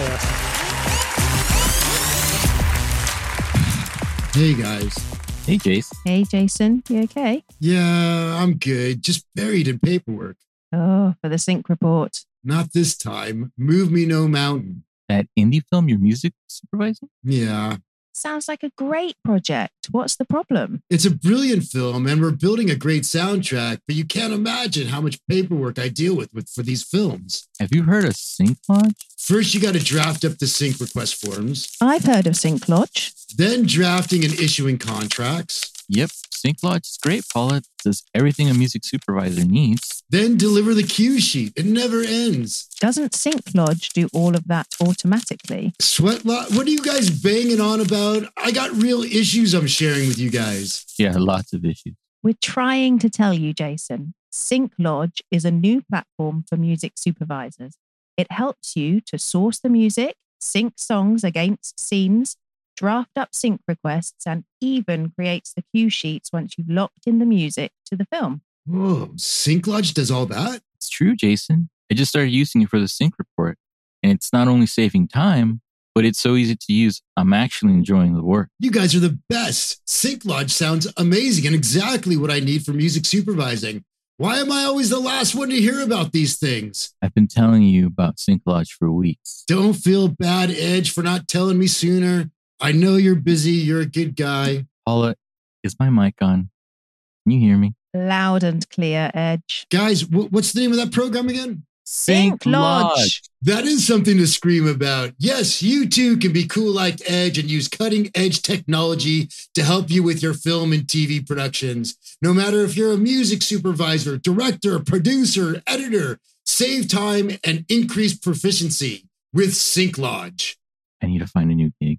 Hey guys. Hey, Jace. Hey, Jason, you okay? Yeah, I'm good. Just buried in paperwork. Oh, for the sync report. Not this time. Move me no mountain. That indie film you're music supervising? Yeah. Sounds like a great project. What's the problem? It's a brilliant film and we're building a great soundtrack, but you can't imagine how much paperwork I deal with, with for these films. Have you heard of Sync Lodge? First, you got to draft up the sync request forms, I've heard of Sync Lodge. then drafting and issuing contracts, Yep, Sync Lodge is great, Paula. It does everything a music supervisor needs. then deliver the cue sheet. It never ends. Doesn't Sync Lodge do all of that automatically? Sweat lot. What are you guys banging on about? I got real issues I'm sharing with you guys. Yeah, lots of issues. We're trying to tell you, Jason. Sync Lodge is a new platform for music supervisors. It helps you to source the music, sync songs against scenes, draft up sync requests, and even creates the cue sheets once you've locked in the music to the film. Whoa, Sync Lodge does all that? It's true, Jason. I just started using it for the sync report, and it's not only saving time, but it's so easy to use. I'm actually enjoying the work. You guys are the best. Sync Lodge sounds amazing and exactly what I need for music supervising. Why am I always the last one to hear about these things? I've been telling you about Sync Lodge for weeks. Don't feel bad, Edge, for not telling me sooner. I know you're busy. You're a good guy. Paula, is my mic on? Can you hear me? Loud and clear, Edge. Guys, wh- what's the name of that program again? Sync Lodge. That is something to scream about. Yes, you too can be cool like Edge and use cutting edge technology to help you with your film and T V productions. No matter if you're a music supervisor, director, producer, editor, save time and increase proficiency with Sync Lodge. I need to find a new gig.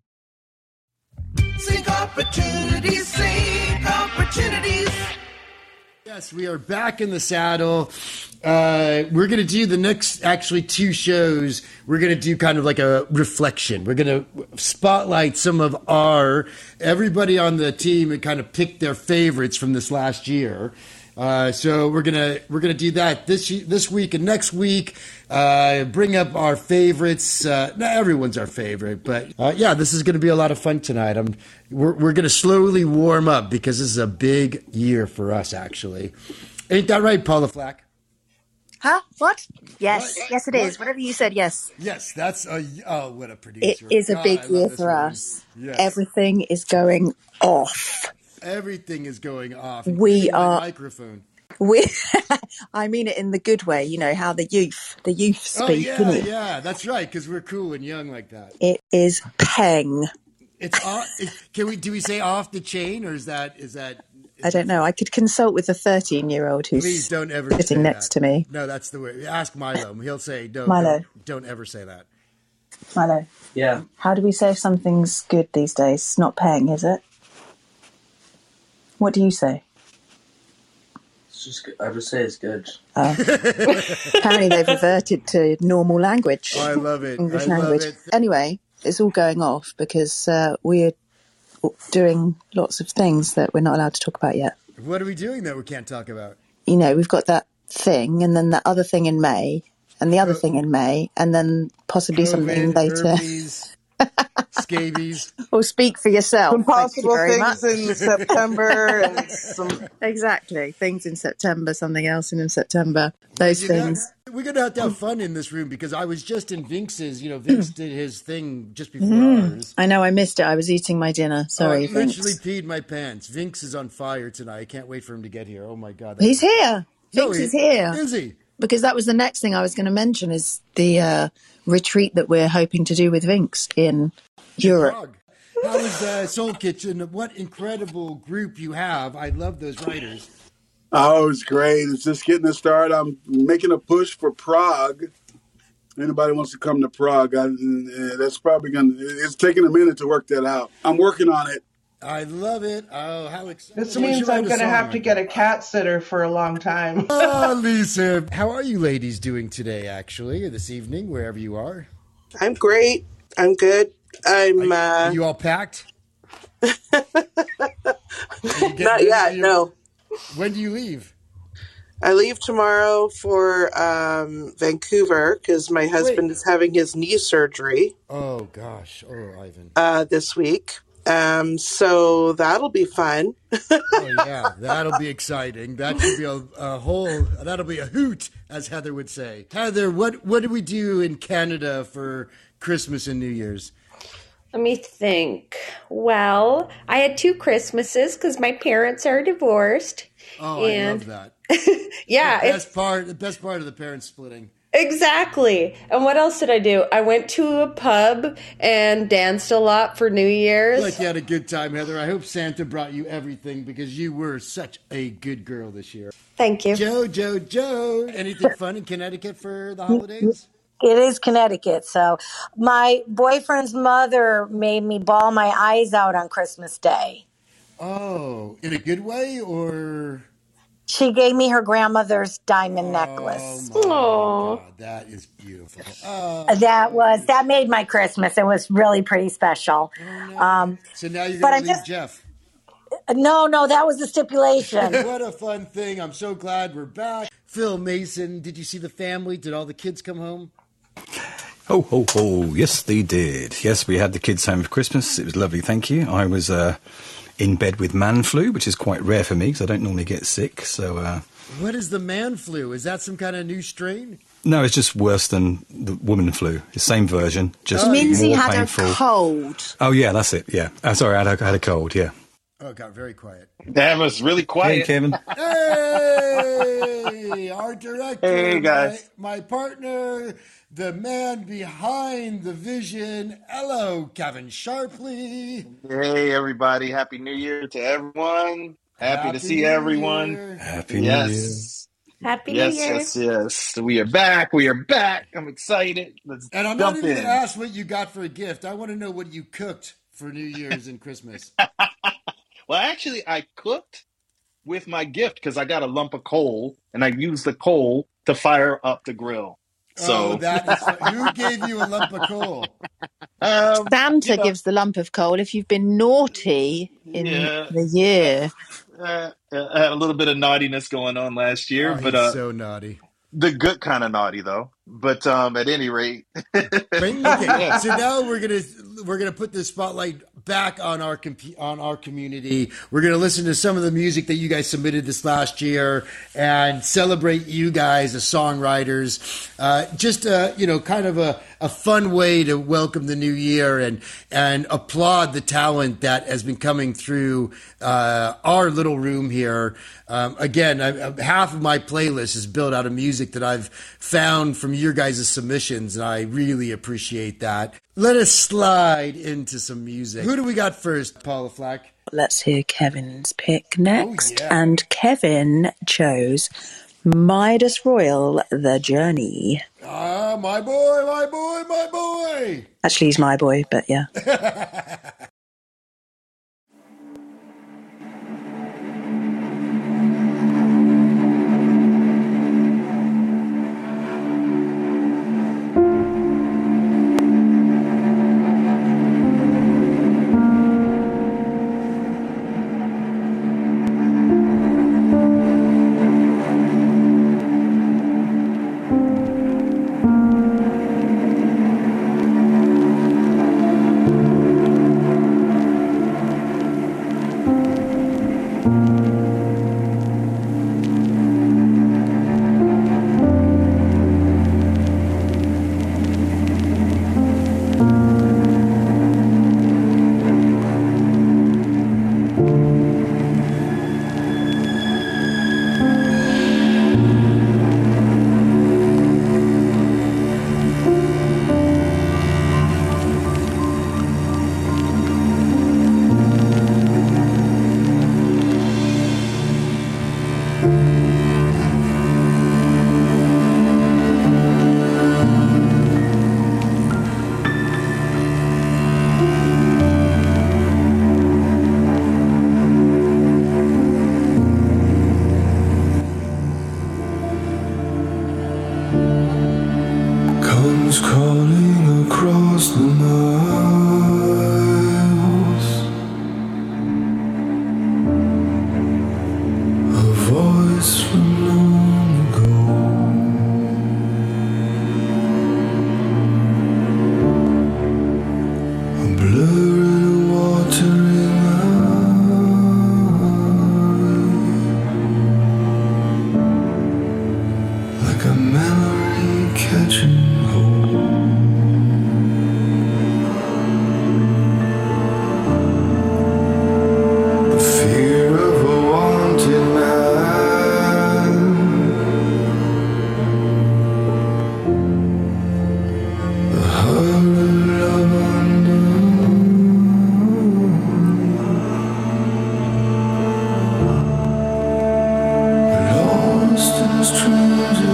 Sync opportunities, sync opportunities. Yes, we are back in the saddle. Uh, we're going to do the next, actually, two shows. We're going to do kind of like a reflection. We're going to spotlight some of our, everybody on the team and kind of pick their favorites from this last year. Uh, so we're gonna we're gonna do that this this week and next week. Uh, bring up our favorites. Uh, not everyone's our favorite, but uh, yeah, this is gonna be a lot of fun tonight. I'm we're we're gonna slowly warm up because this is a big year for us. Actually, ain't that right, Paula Flack? Huh? What? Yes, yes, it is. Whatever you said, yes. Yes, that's a oh, what a producer! It is a God, big I love year this for movie. us. Yes. Everything is going off. Everything is going off. We including my are- microphone. We, I mean it in the good way. You know how the youth, the youth speak. Oh yeah, innit? yeah, that's right. Because we're cool and young like that. It is peng. It's off. Can we? Do we say off the chain, or is that? Is that? I don't know. I could consult with a thirteen-year-old who's Please don't ever say sitting next that. to me. No, that's the way. Ask Milo. He'll say, "No, Milo. Don't, don't ever say that." Milo, Yeah. how do we say if something's good these days? It's not peng, is it? What do you say? It's just good. I just say it's good. Uh, apparently they've reverted to normal language. Oh, I love it. English I love language. it. Anyway, it's all going off because uh, we're doing lots of things that we're not allowed to talk about yet. What are we doing that we can't talk about? You know, we've got that thing and then that other thing in May and the other thing in May and then possibly COVID, something later. herpes, scabies. Or speak for yourself. Some Thank you possible very things much. in September and some Exactly. Things in September, something else in September. Those You know, things. we're going to have to have fun in this room because I was just in Vince's, you know, Vince did his thing just before Mm. ours. I know, I missed it. I was eating my dinner. Sorry, Oh, I literally Vince. peed my pants. Vince is on fire tonight. I can't wait for him to get here. Oh my God. He's here. No, Vince he- is here. Is he? Because that was the next thing I was going to mention is the uh, retreat that we're hoping to do with Vince in Europe. Prague. How is uh, Soul Kitchen? What incredible group you have. I love those writers. Oh, it's great. It's just getting it started. I'm making a push for Prague. Anybody wants to come to Prague, I, uh, that's probably going to, it's taking a minute to work that out. I'm working on it. I love it. Oh, how exciting. This means I'm going to have to get a cat sitter for a long time. Oh, Lisa. How are you ladies doing today, actually, or this evening, wherever you are? I'm great. I'm good. I'm Are uh, you all packed? not yet. No, When do you leave? I leave tomorrow for um, Vancouver because my husband Wait. is having his knee surgery Oh, gosh. Oh, Ivan. uh, this week. Um, so that'll be fun. Oh, yeah. That'll be exciting. That should be a, a whole, that'll be a hoot, as Heather would say. Heather, what, what do we do in Canada for Christmas and New Year's? Let me think. Well, I had two Christmases because my parents are divorced. Oh, and I love that. yeah, the it's best part, the best part of the parents splitting. exactly. And what else did I do? I went to a pub and danced a lot for New Year's. Like you had a good time, Heather. I hope Santa brought you everything because you were such a good girl this year. Thank you. Joe, Joe, Joe. Anything fun in Connecticut for the holidays? It is Connecticut. So my boyfriend's mother made me bawl my eyes out on Christmas Day. Oh, in a good way or? She gave me her grandmother's diamond necklace. Oh, God, that is beautiful. Oh, That was that made my Christmas. It was really pretty special. Um, so now you're but going I'm to leave just Jeff. no, no, that was the stipulation. What a fun thing. I'm so glad we're back. Phil Mason, did you see the family? Did all the kids come home? Ho, ho, ho. Yes, they did. Yes, we had the kids home for Christmas. It was lovely, thank you. I was uh, in bed with man flu, which is quite rare for me because I don't normally get sick. So, uh, What is the man flu? Is that some kind of new strain? no, it's just worse than the woman flu. The same version, just It means he more had painful. a cold. Oh, yeah, that's it, yeah. Uh, sorry, I had, a, I had a cold, yeah. Oh, it got very quiet. That was really quiet. Hey, Kevin. Hey, our director. Hey, guys. My, my partner, the man behind the vision. Hello, Kevin Sharpley. Hey, everybody. Happy New Year to everyone. Happy, Happy to see New everyone. Year. Happy yes. Happy yes, New Year. yes, yes. We are back. We are back. I'm excited. Let's And I'm not jump even in. going to ask what you got for a gift. I want to know what you cooked for New Year's and Christmas. Well, actually, I cooked with my gift because I got a lump of coal and I used the coal to fire up the grill. So Oh, that is fun. Who gave you a lump of coal? um, Santa you know, gives the lump of coal if you've been naughty in Yeah. the year. uh, I had a little bit of naughtiness going on last year, Oh, but he's uh, so naughty. the good kind of naughty though. But um, at any rate, Right? Okay, yeah. so now we're gonna we're gonna put the spotlight back on our comp- on our community. We're gonna listen to some of the music that you guys submitted this last year and celebrate you guys as songwriters. Uh, just uh, you know, kind of a, a fun way to welcome the new year and and applaud the talent that has been coming through uh, our little room here. Um, again, I, half of my playlist is built out of music that I've found from your guys' submissions, and I really appreciate that. Let us slide into some music. Who do we got first, Paula Flack? Let's hear Kevin's pick next. yeah. And Kevin chose Midas Royal, The Journey. Ah, my boy, my boy, my boy. Actually, he's my boy, but yeah. miles. A voice from long ago. A blur in a watering eye. Like a memory catching hold. The fear of a wanted man. The hurry of unknown. Lost in a stranger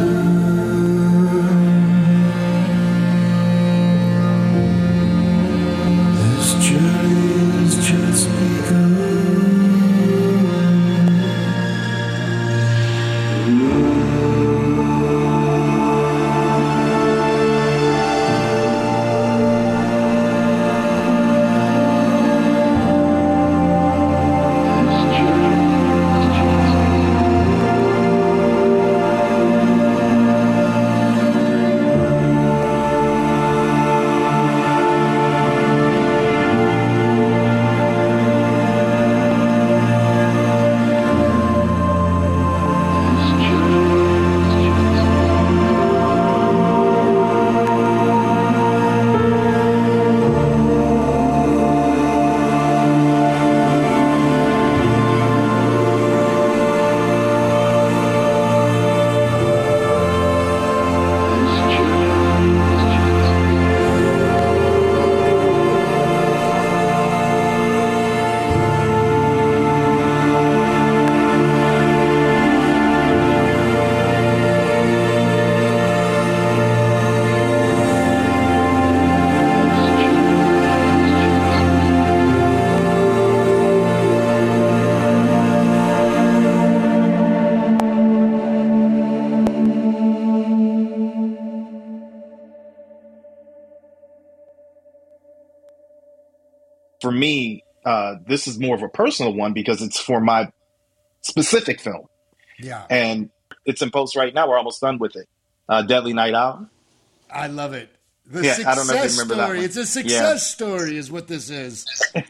land. This journey has just begun. For me, uh, this is more of a personal one because it's for my specific film. Yeah. And it's in post right now. We're almost done with it. Uh, Deadly Night Out. I love it. The Yeah, success I don't know if you remember that story. one. It's a success Yeah. story, is what this is.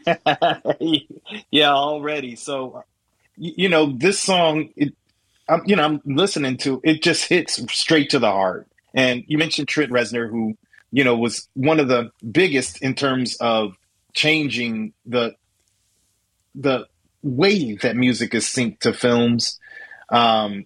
Yeah, already. So, y- you know, this song, it, I'm, you know, I'm listening to it, just hits straight to the heart. And you mentioned Trent Reznor, who, you know, was one of the biggest in terms of changing the the way that music is synced to films. Um,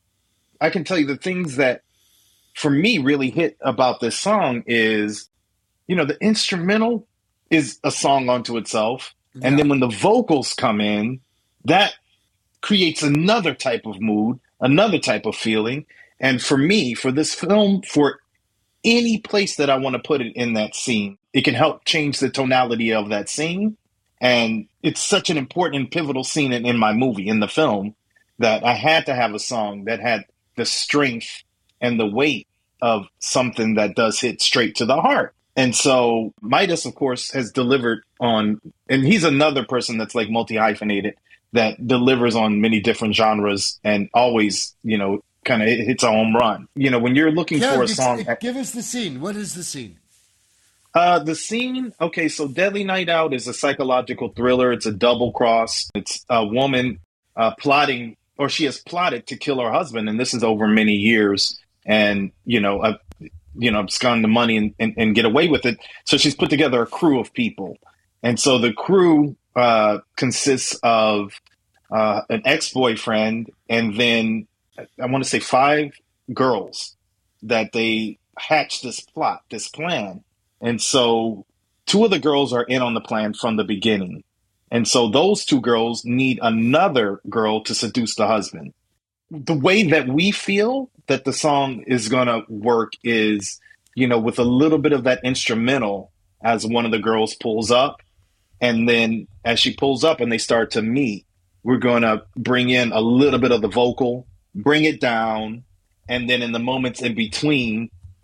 I can tell you the things that, for me, really hit about this song is, you know, the instrumental is a song unto itself. And then when the vocals come in, that creates another type of mood, another type of feeling. And for me, for this film, for any place that I want to put it in that scene, it can help change the tonality of that scene. And it's such an important and pivotal scene in, in my movie, in the film, that I had to have a song that had the strength and the weight of something that does hit straight to the heart. And so Midas, of course, has delivered on, and he's another person that's like multi-hyphenated, that delivers on many different genres and always, you know, kind of hits a home run. You know, when you're looking Yeah, for a ex- song. give us the scene. What is the scene? Uh, the scene, okay, so Deadly Night Out is a psychological thriller. It's a double cross. It's a woman uh, plotting, or she has plotted to kill her husband, and this is over many years. And, you know, uh, you know, abscond the money and, and, and get away with it. So she's put together a crew of people. And so the crew uh, consists of uh, an ex-boyfriend and then, I want to say, five girls that they hatched this plot, this plan. And so two of the girls are in on the plan from the beginning. And so those two girls need another girl to seduce the husband. The way that we feel that the song is going to work is, you know, with a little bit of that instrumental as one of the girls pulls up. And then as she pulls up and they start to meet, we're going to bring in a little bit of the vocal, bring it down. And then in the moments in between,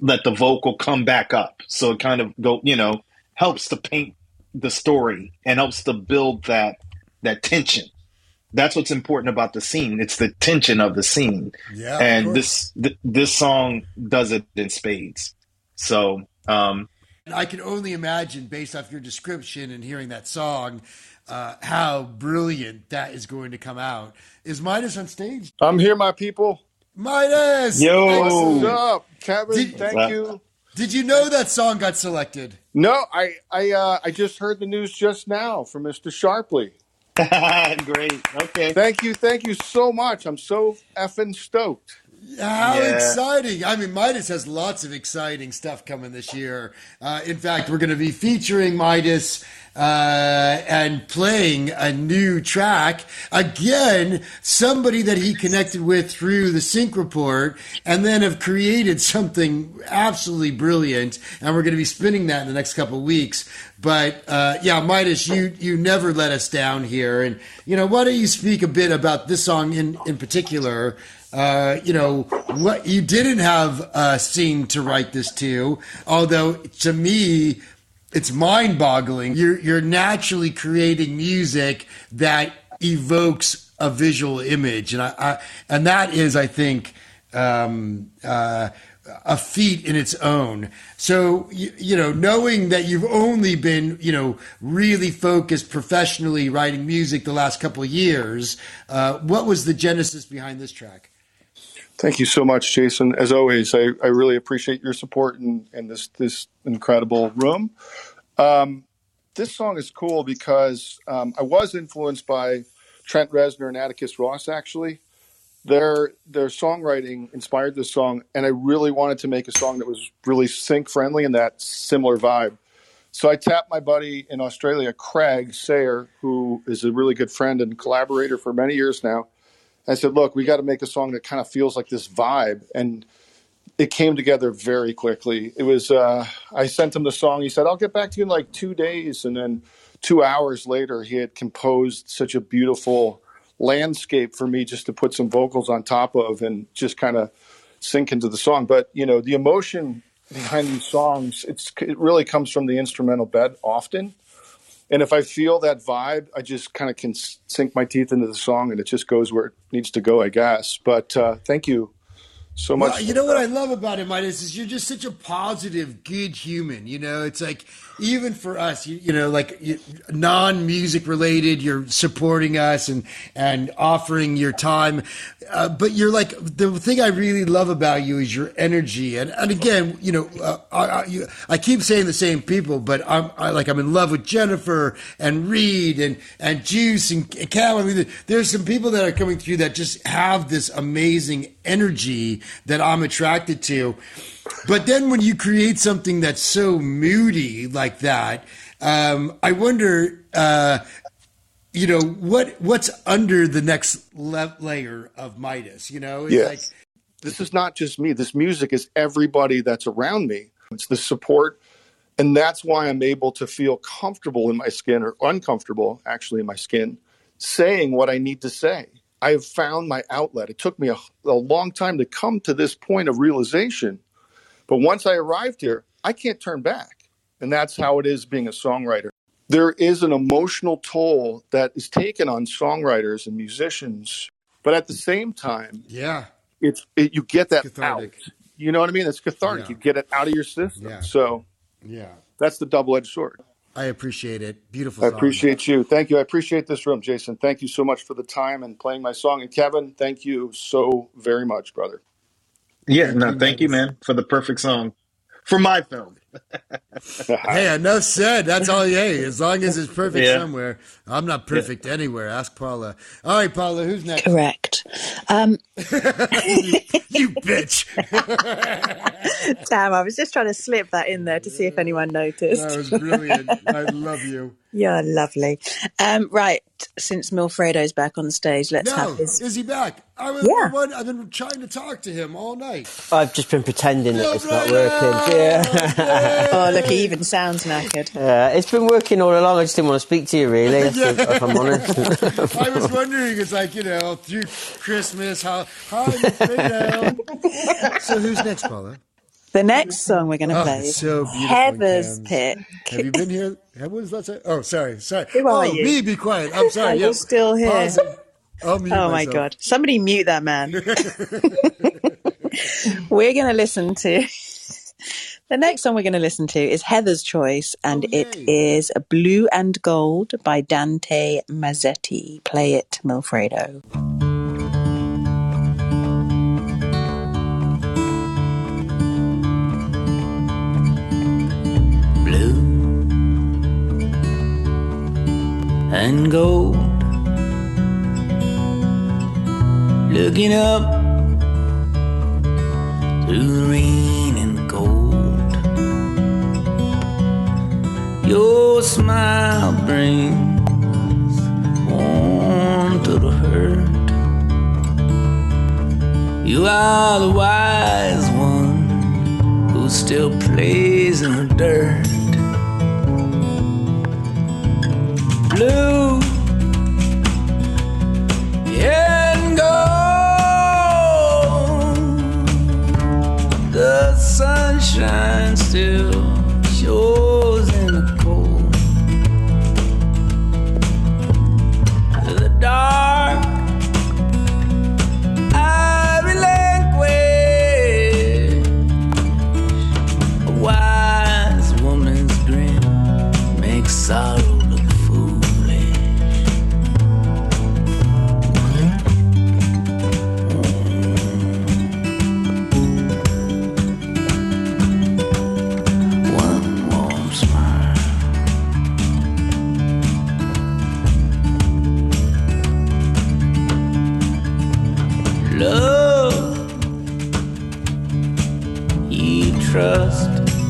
let the vocal come back up. So it kind of go, you know, helps to paint the story and helps to build that that tension. That's what's important about the scene. It's the tension of the scene. Yeah, and this th- this song does it in spades. So um, I can only imagine, based off your description and hearing that song, uh, how brilliant that is going to come out. Is Midas on stage? I'm here, my people. Midas! Yo! What's up, Kevin? Did- Thank you. Did you know that song got selected? No, I I uh, I just heard the news just now from Mister Sharpley. Great. Okay. Thank you. Thank you so much. I'm so effing stoked. How Yeah. exciting. I mean, Midas has lots of exciting stuff coming this year. Uh, in fact, we're going to be featuring Midas uh, and playing a new track. Again, somebody that he connected with through the Sync Report and then have created something absolutely brilliant. And we're going to be spinning that in the next couple of weeks. But uh, yeah, Midas, you you never let us down here. And, you know, why don't you speak a bit about this song in, in particular? Uh, you know, what you didn't have a scene to write this to, although to me, it's mind boggling. You're, you're naturally creating music that evokes a visual image. And I, I and that is, I think, um, uh, a feat in its own. So, you, you know, knowing that you've only been, you know, really focused professionally writing music the last couple of years, uh, what was the genesis behind this track? Thank you so much, Jason. As always, I, I really appreciate your support in, in this this incredible room. Um, this song is cool because um, I was influenced by Trent Reznor and Atticus Ross, actually. Their their songwriting inspired this song, and I really wanted to make a song that was really sync-friendly and that similar vibe. So I tapped my buddy in Australia, Craig Sayer, who is a really good friend and collaborator for many years now. I said, look, we got to make a song that kind of feels like this vibe. And it came together very quickly. It was, uh, I sent him the song. He said, I'll get back to you in like two days. And then two hours later, he had composed such a beautiful landscape for me just to put some vocals on top of and just kind of sink into the song. But, you know, the emotion behind these songs, it's, it really comes from the instrumental bed often. And if I feel that vibe, I just kind of can sink my teeth into the song and it just goes where it needs to go, I guess. But uh, thank you so much. Well, you know what I love about it, Midas, is you're just such a positive, good human. You know, it's like, even for us, you, you know, like you, non-music related, you're supporting us and, and offering your time. Uh, but you're like, the thing I really love about you is your energy. And, and again, you know, uh, I, I, you, I keep saying the same people, but I'm I, like, I'm in love with Jennifer and Reed and, and Juice and Cal. I mean, there's some people that are coming through that just have this amazing energy that I'm attracted to. But then when you create something that's so moody like that, um, I wonder, uh, you know, what what's under the next le- layer of Midas, you know? It's yes. like, this is not just me. This music is everybody that's around me. It's the support. And that's why I'm able to feel comfortable in my skin, or uncomfortable, actually, in my skin, saying what I need to say. I have found my outlet. It took me a, a long time to come to this point of realization. But once I arrived here, I can't turn back. And that's how it is being a songwriter. There is an emotional toll that is taken on songwriters and musicians. But at the same time, yeah, it's it, you get that cathartic. out. You know what I mean? It's cathartic. Yeah. You get it out of your system. Yeah. So yeah, that's the double-edged sword. I appreciate it. Beautiful I song. appreciate you. Thank you. I appreciate this room, Jason. Thank you so much for the time and playing my song. And Kevin, thank you so very much, brother. Yeah, no, thank you, man, for the perfect song for my film. Hey, enough said. That's all. Hey, as long as it's perfect Yeah. somewhere. I'm not perfect anywhere. Ask Paula. All right, Paula, who's next? Correct. Um, you, you bitch. Damn, I was just trying to slip that in there to see if anyone noticed. That was brilliant. I love you. You're lovely. Um, right, since Milfredo's back on stage, let's No, have his... is he back? I was, Yeah. one, I've been trying to talk to him all night. I've just been pretending that it's not working. Yeah. Oh, look, he even sounds knackered. Yeah, it's been working all along. I just didn't want to speak to you, really, if, if I'm honest. I was wondering, it's like, you know, through Christmas, how, how you been down? So who's next, Paula? The next song we're going to Oh, play it's is so beautiful, Heather's Cams. pick. Have you been here? When was that? Say? Oh, sorry, sorry. Who oh, are you? me, be quiet. I'm sorry. Are yeah. you still here? Pause it. I'll mute Oh my myself. God. Somebody mute that man. We're going to listen to... The next song we're going to listen to is Heather's choice, and Oh, it is Blue and Gold by Dante Mazzetti. Play it, Milfredo. Blue and gold, looking up through the rain and the cold. Your smile brings warmth to the hurt. You are the wise one who still plays in the dirt. Blue and gold, the sunshine still shows in the cold. The dark I relinquish. A wise woman's grin makes sorrow look foolish. One warm smile, love, you trust.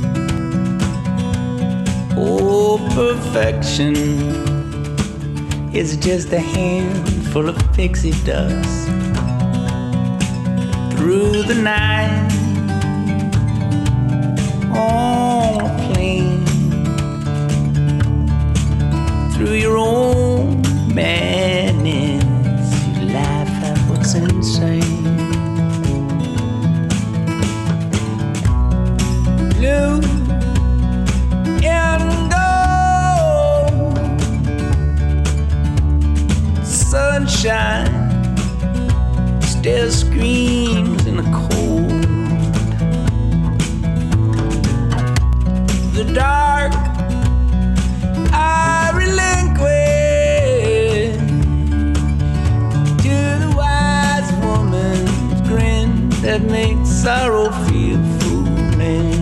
Oh, perfection is just a handful of pixie dust. Through the night on a plane, through your own madness, you laugh at what's insane. Blue and gold, sunshine still screams in the cold. The dark I relinquish to the wise woman's grin that makes sorrow feel foolish.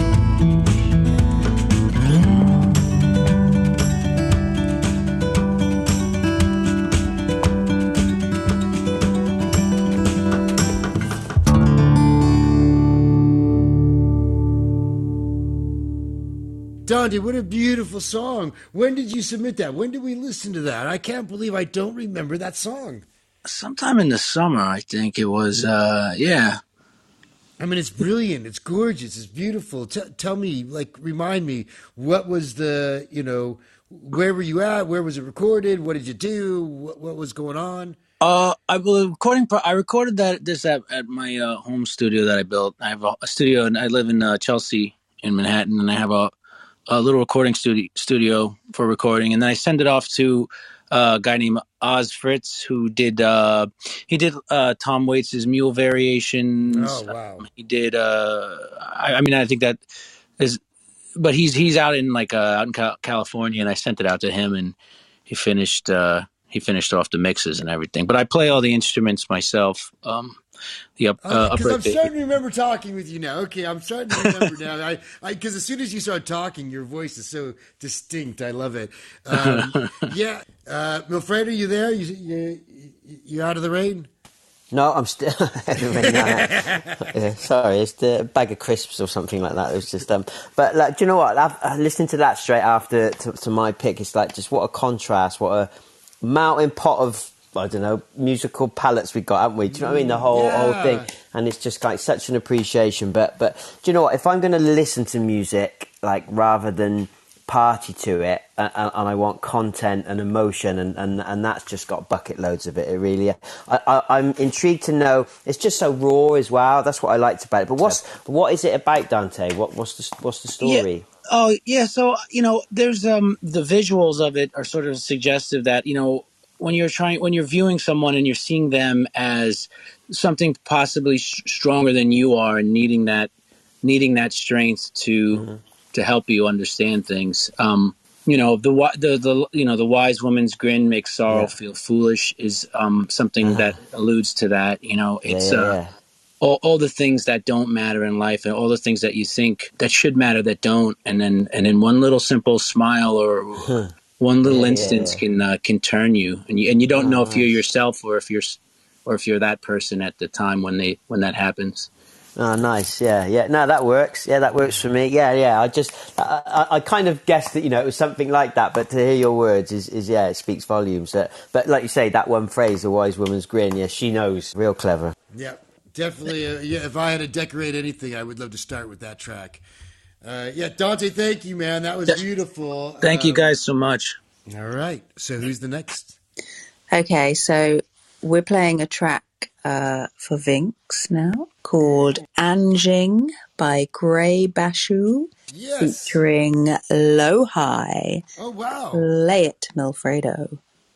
Dante, what a beautiful song. When did you submit that? When did we listen to that? I can't believe I don't remember that song. Sometime in the summer, I think it was, uh, yeah. I mean, it's brilliant. It's gorgeous. It's beautiful. T- tell me, like, remind me, what was the, you know, where were you at? Where was it recorded? What did you do? What, what was going on? Uh, I was recording. I recorded that this at, at my uh, home studio that I built. I have a, a studio, and I live in uh, Chelsea in Manhattan, and I have a, a little recording studio studio for recording. And then I send it off to uh, a guy named Oz Fritz, who did uh, he did uh, Tom Waits' Mule Variations. Oh wow! Um, he did. Uh, I, I mean, I think that is, but he's he's out in like uh, out in Cal- California, and I sent it out to him, and he finished. Uh, He finished off the mixes and everything, but I play all the instruments myself. Um, the up, uh, Because upright I'm bass. starting to remember talking with you now. Okay, I'm starting to remember now. I, I, because as soon as you start talking, your voice is so distinct. I love it. Um, yeah, uh, Wilfred, are you there? You, you, you out of the rain? No, I'm still. yeah, sorry, it's the bag of crisps or something like that. It was just um. But like, do you know what? I've, uh, listening to that straight after to, to my pick, it's like just what a contrast, what a mountain pot of, I don't know, musical palettes we got, haven't we? Do you know what I mean? The whole Yeah. whole thing, and it's just like such an appreciation. But but do you know what? If I'm going to listen to music, like rather than party to it, and, and I want content and emotion, and, and, and that's just got bucket loads of it. It really, I, I, I'm intrigued to know. It's just so raw as well. That's what I liked about it. But what's what is it about, Dante? What what's the what's the story? Yeah. Oh yeah, so you know, there's um the visuals of it are sort of suggestive that, you know, when you're trying when you're viewing someone and you're seeing them as something possibly sh- stronger than you are, and needing that needing that strength to mm-hmm. to help you understand things. Um, you know, the the the you know the wise woman's grin makes sorrow yeah. feel foolish is um something uh-huh. that alludes to that. You know, it's yeah, yeah, uh. yeah. All, all the things that don't matter in life, and all the things that you think that should matter that don't, and then and then one little simple smile or huh. one little yeah, instance yeah. can uh, can turn you, and you and you don't oh, know if you're yourself or if you're or if you're that person at the time when they when that happens. Oh, nice. Yeah, yeah. No, that works. Yeah, that works for me. Yeah, yeah. I just, I, I, I kind of guessed that, you know, it was something like that, but to hear your words is, is yeah, it speaks volumes. Uh, but like you say, that one phrase, the wise woman's grin, yeah, she knows. Real clever. Yeah. Definitely, uh, yeah. If I had to decorate anything, I would love to start with that track. Uh, yeah, Dante, thank you, man. That was beautiful. Thank um, you guys so much. All right. So who's the next? Okay, so we're playing a track uh, for Vinx now called Anjing by Gray Bashu, yes. featuring Low High. Oh, wow. Play it, Milfredo.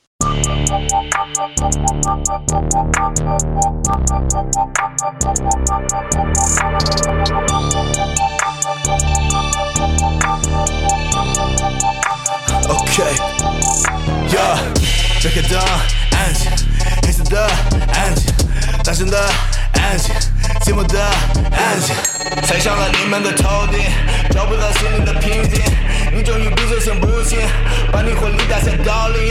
Okay, yeah， 这个的安静，黑色的安静，大声的安静，寂寞的安静，踩上了你们的头顶，找不到心灵的平静，你终于闭着声不醒，把你婚礼打下道理。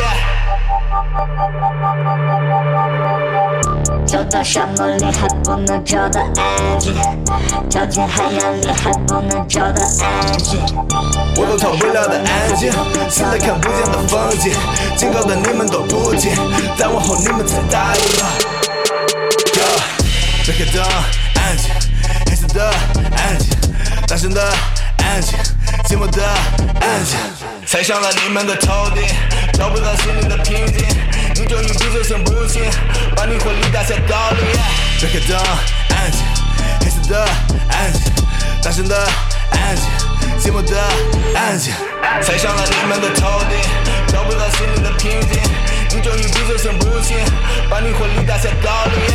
走到沙漠里还不能找到安静，跳进海洋里还不能找到安静。 我都逃不了的安静，现在看不见的风景，警告的你们都不听，再往后你们才答应了。这个的安静，黑色的安静，大声的安静，寂寞的安静，踩上了你们的头顶，找不到心灵的平静，你终于闭着声不醒，把你婚礼打下道理。这个的安静，黑色的安静，大声的安静，寂寞的安静，踩上了你们的头顶，找不到心灵的平静，你终于闭着声不醒，把你婚礼打下道理。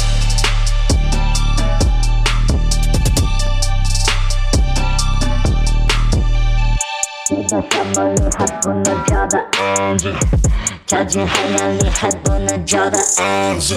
走到沙漠里还不能找到安静，跳进海洋里还不能找到安静。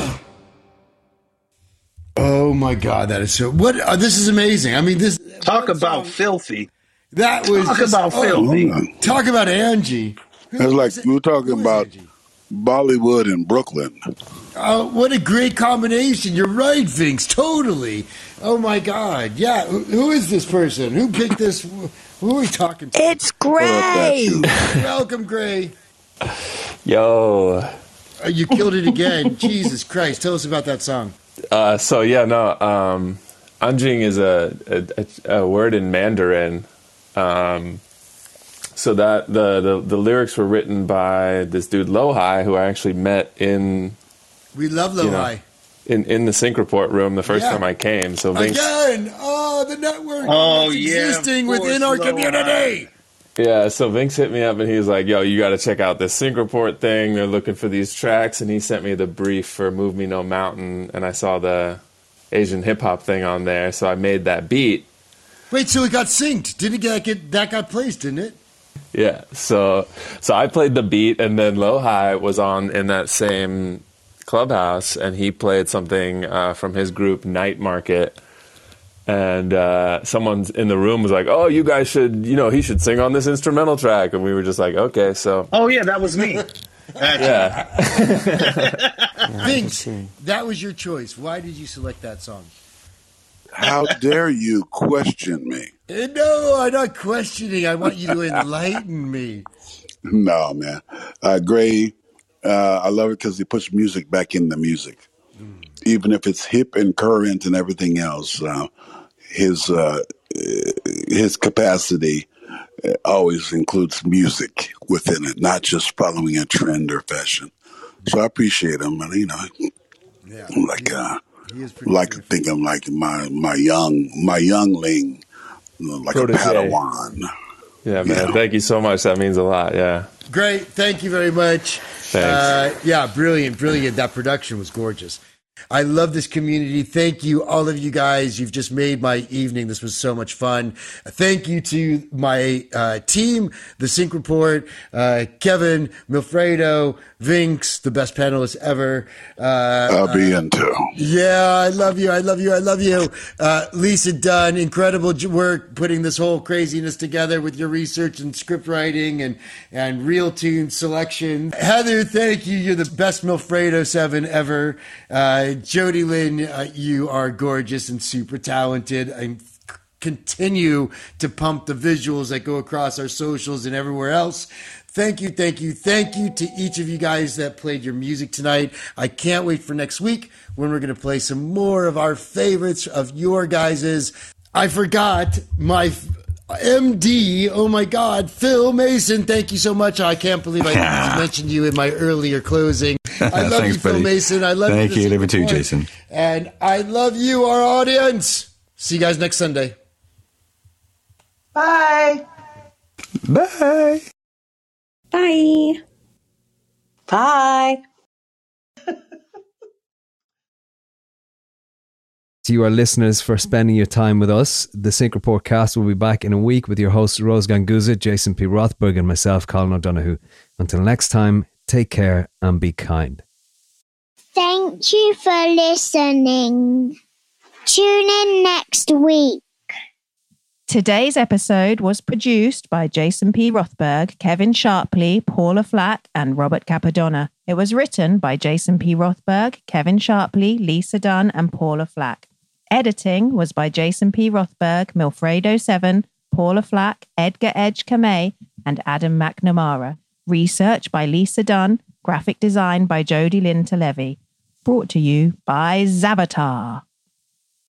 Oh my God, that is so. What? Uh, this is amazing. I mean, this. Talk about filthy. That was talk just, about oh, filthy. Talk about Angie. It's like we were talking about Angie? Bollywood and Brooklyn. Oh, what a great combination! You're right, Vinx. Totally. Oh my God. Yeah. Who, who is this person? Who picked this? Who are we talking to? It's Gray. Welcome, Gray. Yo. Uh, you killed it again. Jesus Christ. Tell us about that song. Uh, so, yeah, no. Um, Anjing is a, a, a word in Mandarin. Um, so that the, the, the lyrics were written by this dude, Lohai, who I actually met in... We love Lohai. You know, in, in the Sync Report room the first yeah. time I came. So Vinx, Again! Oh, the network oh, is yeah, existing within our community! Yeah, so Vinx hit me up and he was like, yo, you got to check out this Sync Report thing. They're looking for these tracks. And he sent me the brief for Move Me No Mountain. And I saw the Asian hip-hop thing on there. So I made that beat. Wait, so it got synced. Didn't it get, get that got placed, didn't it? Yeah, so so I played the beat and then Lohai was on in that same clubhouse and he played something uh, from his group Night Market. And uh, someone in the room was like, oh, you guys should, you know, he should sing on this instrumental track. And we were just like, okay, so. Oh, yeah, that was me. Yeah. Vinx, that was your choice. Why did you select that song? How dare you question me? No, I'm not questioning. I want you to enlighten me. No, man. Uh, Gray, uh, I love it because he puts music back in the music. Mm. Even if it's hip and current and everything else. Uh, his uh, his capacity it always includes music within it, not just following a trend or fashion. So I appreciate him, and you know, yeah, I'm like uh, he is like to think I'm like my my young my youngling, you know, like Protege. a Padawan. Yeah, man. You know? Thank you so much. That means a lot. Yeah. Great. Thank you very much. Thanks. Uh, yeah, brilliant, brilliant. That production was gorgeous. I love this community. Thank you, all of you guys. You've just made my evening. This was so much fun. Thank you to my uh, team, The Sync Report, uh, Kevin, Milfredo, Vinx, the best panelists ever. Uh, I'll be uh, into. Yeah, I love you. I love you. I love you. Uh, Lisa Dunn, incredible j- work putting this whole craziness together with your research and script writing and, and real tune selection. Heather, thank you. You're the best Milfredo seven ever. Uh, Jody Lynn, uh, you are gorgeous and super talented. And continue to pump the visuals that go across our socials and everywhere else. Thank you, thank you, thank you to each of you guys that played your music tonight. I can't wait for next week when we're going to play some more of our favorites of your guys's. I forgot my M D. Oh my God, Phil Mason. Thank you so much. I can't believe I mentioned you in my earlier closing. I love Thanks, you, Phil buddy. Mason. I love Thank you. you. Love you too, support. Jason. And I love you, our audience. See you guys next Sunday. Bye. Bye. Bye. Bye. To you, our listeners, for spending your time with us. The Sync Report cast will be back in a week with your hosts Rose Ganguza, Jason P. Rothberg, and myself, Colin O'Donoghue. Until next time, take care and be kind. Thank you for listening. Tune in next week. Today's episode was produced by Jason P. Rothberg, Kevin Sharpley, Paula Flack, and Robert Capadonna. It was written by Jason P. Rothberg, Kevin Sharpley, Lisa Dunn, and Paula Flack. Editing was by Jason P. Rothberg, Milfredo seven, Paula Flack, Edgar Edge Kamei, and Adam McNamara. Research by Lisa Dunn. Graphic design by Jody Lynn Levy. Brought to you by Zavatar.